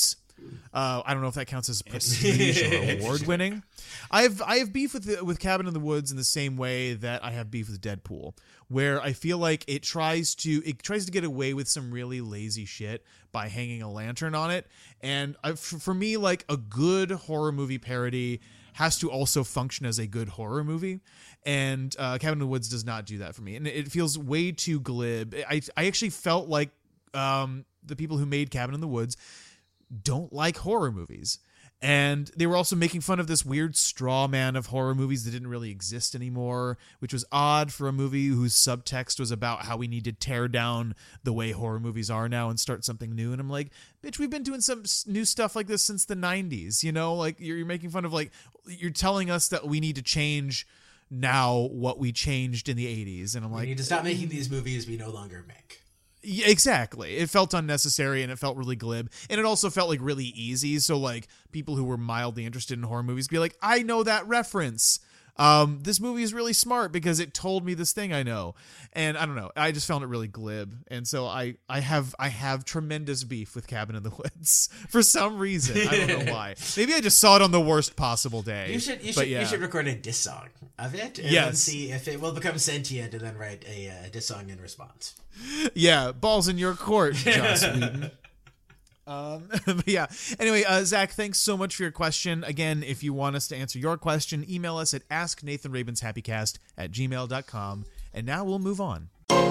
Uh, I don't know if that counts as prestige or award winning. I have I have beef with the, with Cabin in the Woods in the same way that I have beef with Deadpool, where I feel like it tries to it tries to get away with some really lazy shit by hanging a lantern on it. And I, for, for me, like a good horror movie parody has to also function as a good horror movie. And uh, Cabin in the Woods does not do that for me. And it feels way too glib. I, I actually felt like um, the people who made Cabin in the Woods don't like horror movies. And they were also making fun of this weird straw man of horror movies that didn't really exist anymore, which was odd for a movie whose subtext was about how we need to tear down the way horror movies are now and start something new. And I'm like, bitch, we've been doing some new stuff like this since the nineties, you know, like you're, you're making fun of like, you're telling us that we need to change now what we changed in the eighties. And I'm We like, need to stop making these movies we no longer make. yeah, exactly. It felt unnecessary and it felt really glib. And it also felt like really easy. So like people who were mildly interested in horror movies be like, I know that reference. Um, this movie is really smart because it told me this thing I know. And I don't know. I just found it really glib. And so I, I have I have tremendous beef with Cabin in the Woods for some reason. I don't know why. Maybe I just saw it on the worst possible day. You should you But should yeah. you should record a diss song of it and then Yes. see if it will become sentient and then write a uh, diss song in response. Yeah, balls in your court, Joss Whedon. Um, but yeah. Anyway, uh, Zach, thanks so much for your question. Again, if you want us to answer your question, email us at asknathanrabenshappycast at gmail dot com. And now we'll move on.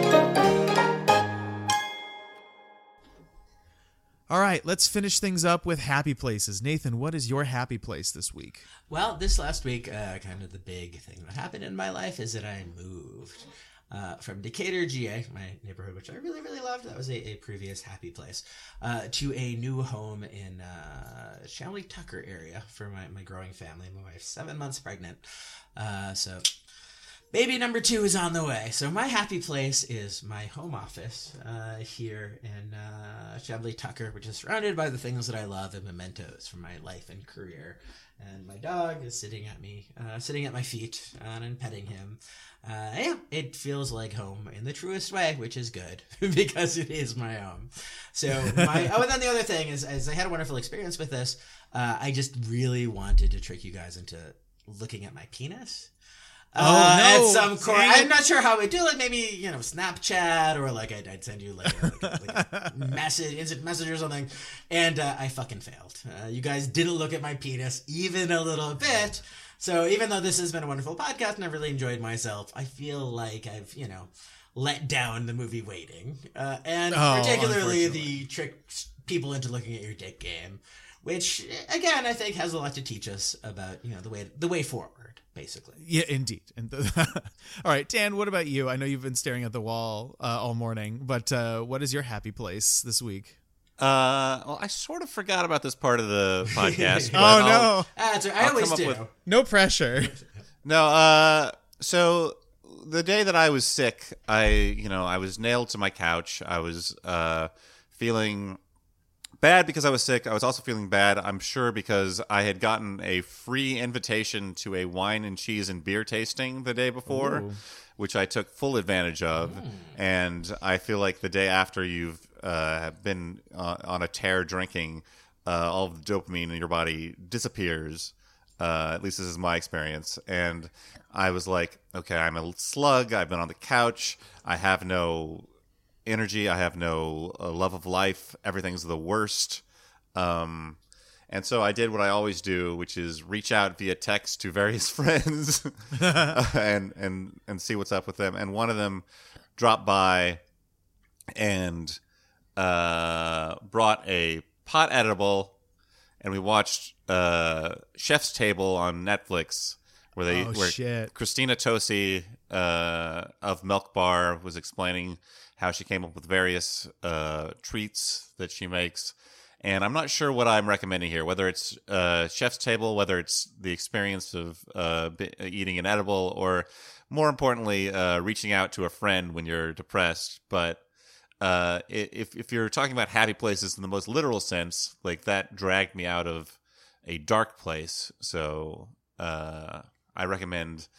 All right, let's finish things up with happy places. Nathan, what is your happy place this week? Well, this last week, uh, kind of the big thing that happened in my life is that I moved uh, from Decatur, G A, my neighborhood, which I really, really loved. That was a, a previous happy place, uh, to a new home in uh, Shanley Tucker area for my, my growing family. My wife's seven months pregnant. Uh, so baby number two is on the way. So my happy place is my home office uh, here in uh, Shanley Tucker, which is surrounded by the things that I love and mementos from my life and career. And my dog is sitting at me, uh, sitting at my feet, uh, and I'm petting him. Uh, yeah, it feels like home in the truest way, which is good because it is my home. So my oh, and then the other thing is, is I had a wonderful experience with this. Uh, I just really wanted to trick you guys into looking at my penis. Oh, Uh, no. At some core, Dang it. I'm not sure how I do it. Maybe, you know, Snapchat or like I'd, I'd send you like a, like a, like a message, instant message or something. And uh, I fucking failed. Uh, you guys didn't look at my penis even a little bit. So even though this has been a wonderful podcast and I've really enjoyed myself, I feel like I've, you know, let down the movie Waiting. Uh, and Oh, particularly unfortunately. the trick people into looking at your dick game, which again, I think has a lot to teach us about, you know, the way, the way forward. Basically. Yeah, indeed. And the, all right, Dan, what about you? I know you've been staring at the wall uh, all morning, but uh, what is your happy place this week? Uh, well, I sort of forgot about this part of the podcast. but Oh, I'll- no. Ah, that's right. I I'll always come up do. with- No pressure. No, uh, so the day that I was sick, I, you know, I was nailed to my couch. I was uh, feeling bad because I was sick. I was also feeling bad, I'm sure, because I had gotten a free invitation to a wine and cheese and beer tasting the day before, Ooh. which I took full advantage of. And I feel like the day after you've uh, been uh, on a tear drinking, uh, all of the dopamine in your body disappears. Uh, at least this is my experience. And I was like, okay, I'm a slug. I've been on the couch. I have no energy. I have no uh, love of life. Everything's the worst. Um, and so I did what I always do, which is reach out via text to various friends and, and, and see what's up with them. And one of them dropped by and uh, brought a pot edible, and we watched uh, Chef's Table on Netflix, where they Oh, where shit. Christina Tosi uh, of Milk Bar was explaining how she came up with various uh, treats that she makes. And I'm not sure what I'm recommending here, whether it's uh, Chef's Table, whether it's the experience of uh, b- eating an edible, or more importantly, uh, reaching out to a friend when you're depressed. But uh, i- if, if you're talking about happy places in the most literal sense, like that dragged me out of a dark place. So uh, I recommend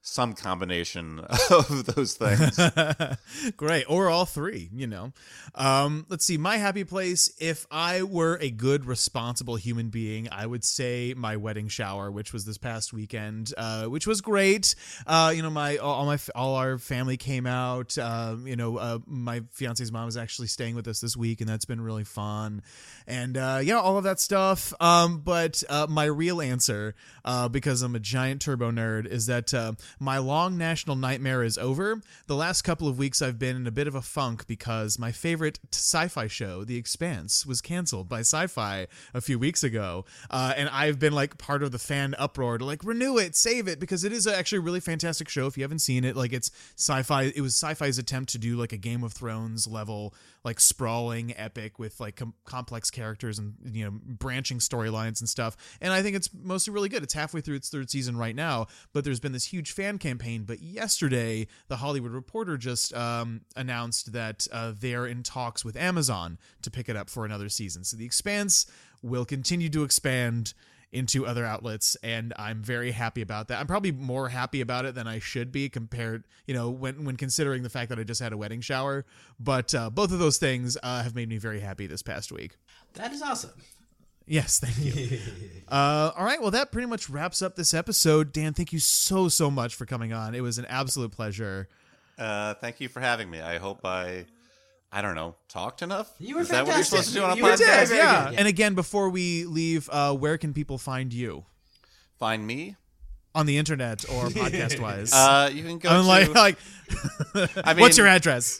some combination of those things. Great. Or all three, you know. Um, let's see. My happy place, if I were a good, responsible human being, I would say my wedding shower, which was this past weekend, uh, which was great. Uh, you know, my all my all our family came out. Uh, you know, uh, my fiance's mom is actually staying with us this week, and that's been really fun. And uh, yeah, all of that stuff. Um, but uh, my real answer, uh, because I'm a giant turbo nerd, is that uh, my long national nightmare is over. The last couple of weeks I've been in a bit of a funk because my favorite sci-fi show, The Expanse, was canceled by Sci-Fi a few weeks ago. Uh, and I've been like part of the fan uproar to like renew it, save it, because it is actually a really fantastic show. If you haven't seen it, like it's Sci-Fi, it was Sci-Fi's attempt to do like a Game of Thrones level, like sprawling epic with like com- complex characters and, you know, branching storylines and stuff. And I think it's mostly really good. It's halfway through its third season right now, but there's been this huge fan campaign. But yesterday, The Hollywood Reporter just um, announced that uh, they're in talks with Amazon to pick it up for another season. So The Expanse will continue to expand into other outlets, and I'm very happy about that. I'm probably more happy about it than I should be compared, you know, when when considering the fact that I just had a wedding shower. But uh, both of those things uh, have made me very happy this past week. That is awesome. Yes, thank you. uh, all right, well, that pretty much wraps up this episode. Dan, thank you so, so much for coming on. It was an absolute pleasure. Uh, thank you for having me. I hope I, I don't know, talked enough? You were Is that what you're fantastic. supposed to do on a You were podcast? very, very yeah. good, yeah. And again, before we leave, uh, where can people find you? Find me? On the internet or podcast-wise? Uh, you can go I'm to... like, like I mean, what's your address?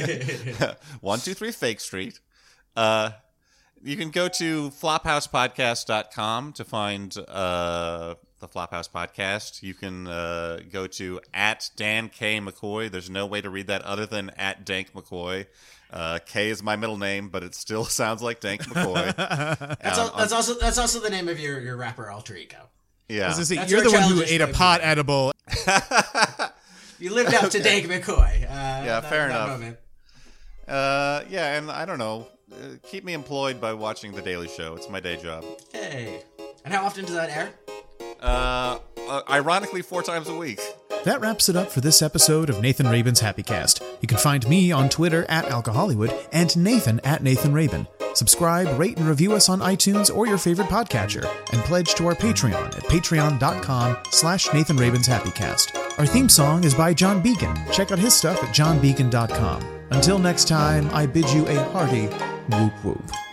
one two three Fake Street. Uh, you can go to flophouse podcast dot com to find uh, the Flophouse Podcast. You can uh, go to at Dan K. McCoy. There's no way to read that other than at Dank McCoy. Uh, K is my middle name, but it still sounds like Dank McCoy. That's, Um, al- that's also that's also the name of your, your rapper alter ego. yeah. I was gonna say, That's you're your the one who childish ate a baby. pot edible. You lived up to Dank McCoy. Uh, Yeah, that- fair that enough. moment. Uh, yeah, and I don't know. Uh, keep me employed by watching The Daily Show. It's my day job. Hey. And how often does that air? Uh, uh, ironically, four times a week. That wraps it up for this episode of Nathan Rabin's Happy Cast. You can find me on Twitter at Alcohollywood and Nathan at Nathan Rabin. Subscribe, rate, and review us on iTunes or your favorite podcatcher, and pledge to our Patreon at patreon.com slash Nathan Rabin's Happy Cast. Our theme song is by John Beacon. Check out his stuff at john beacon dot com. Until next time, I bid you a hearty whoop whoop.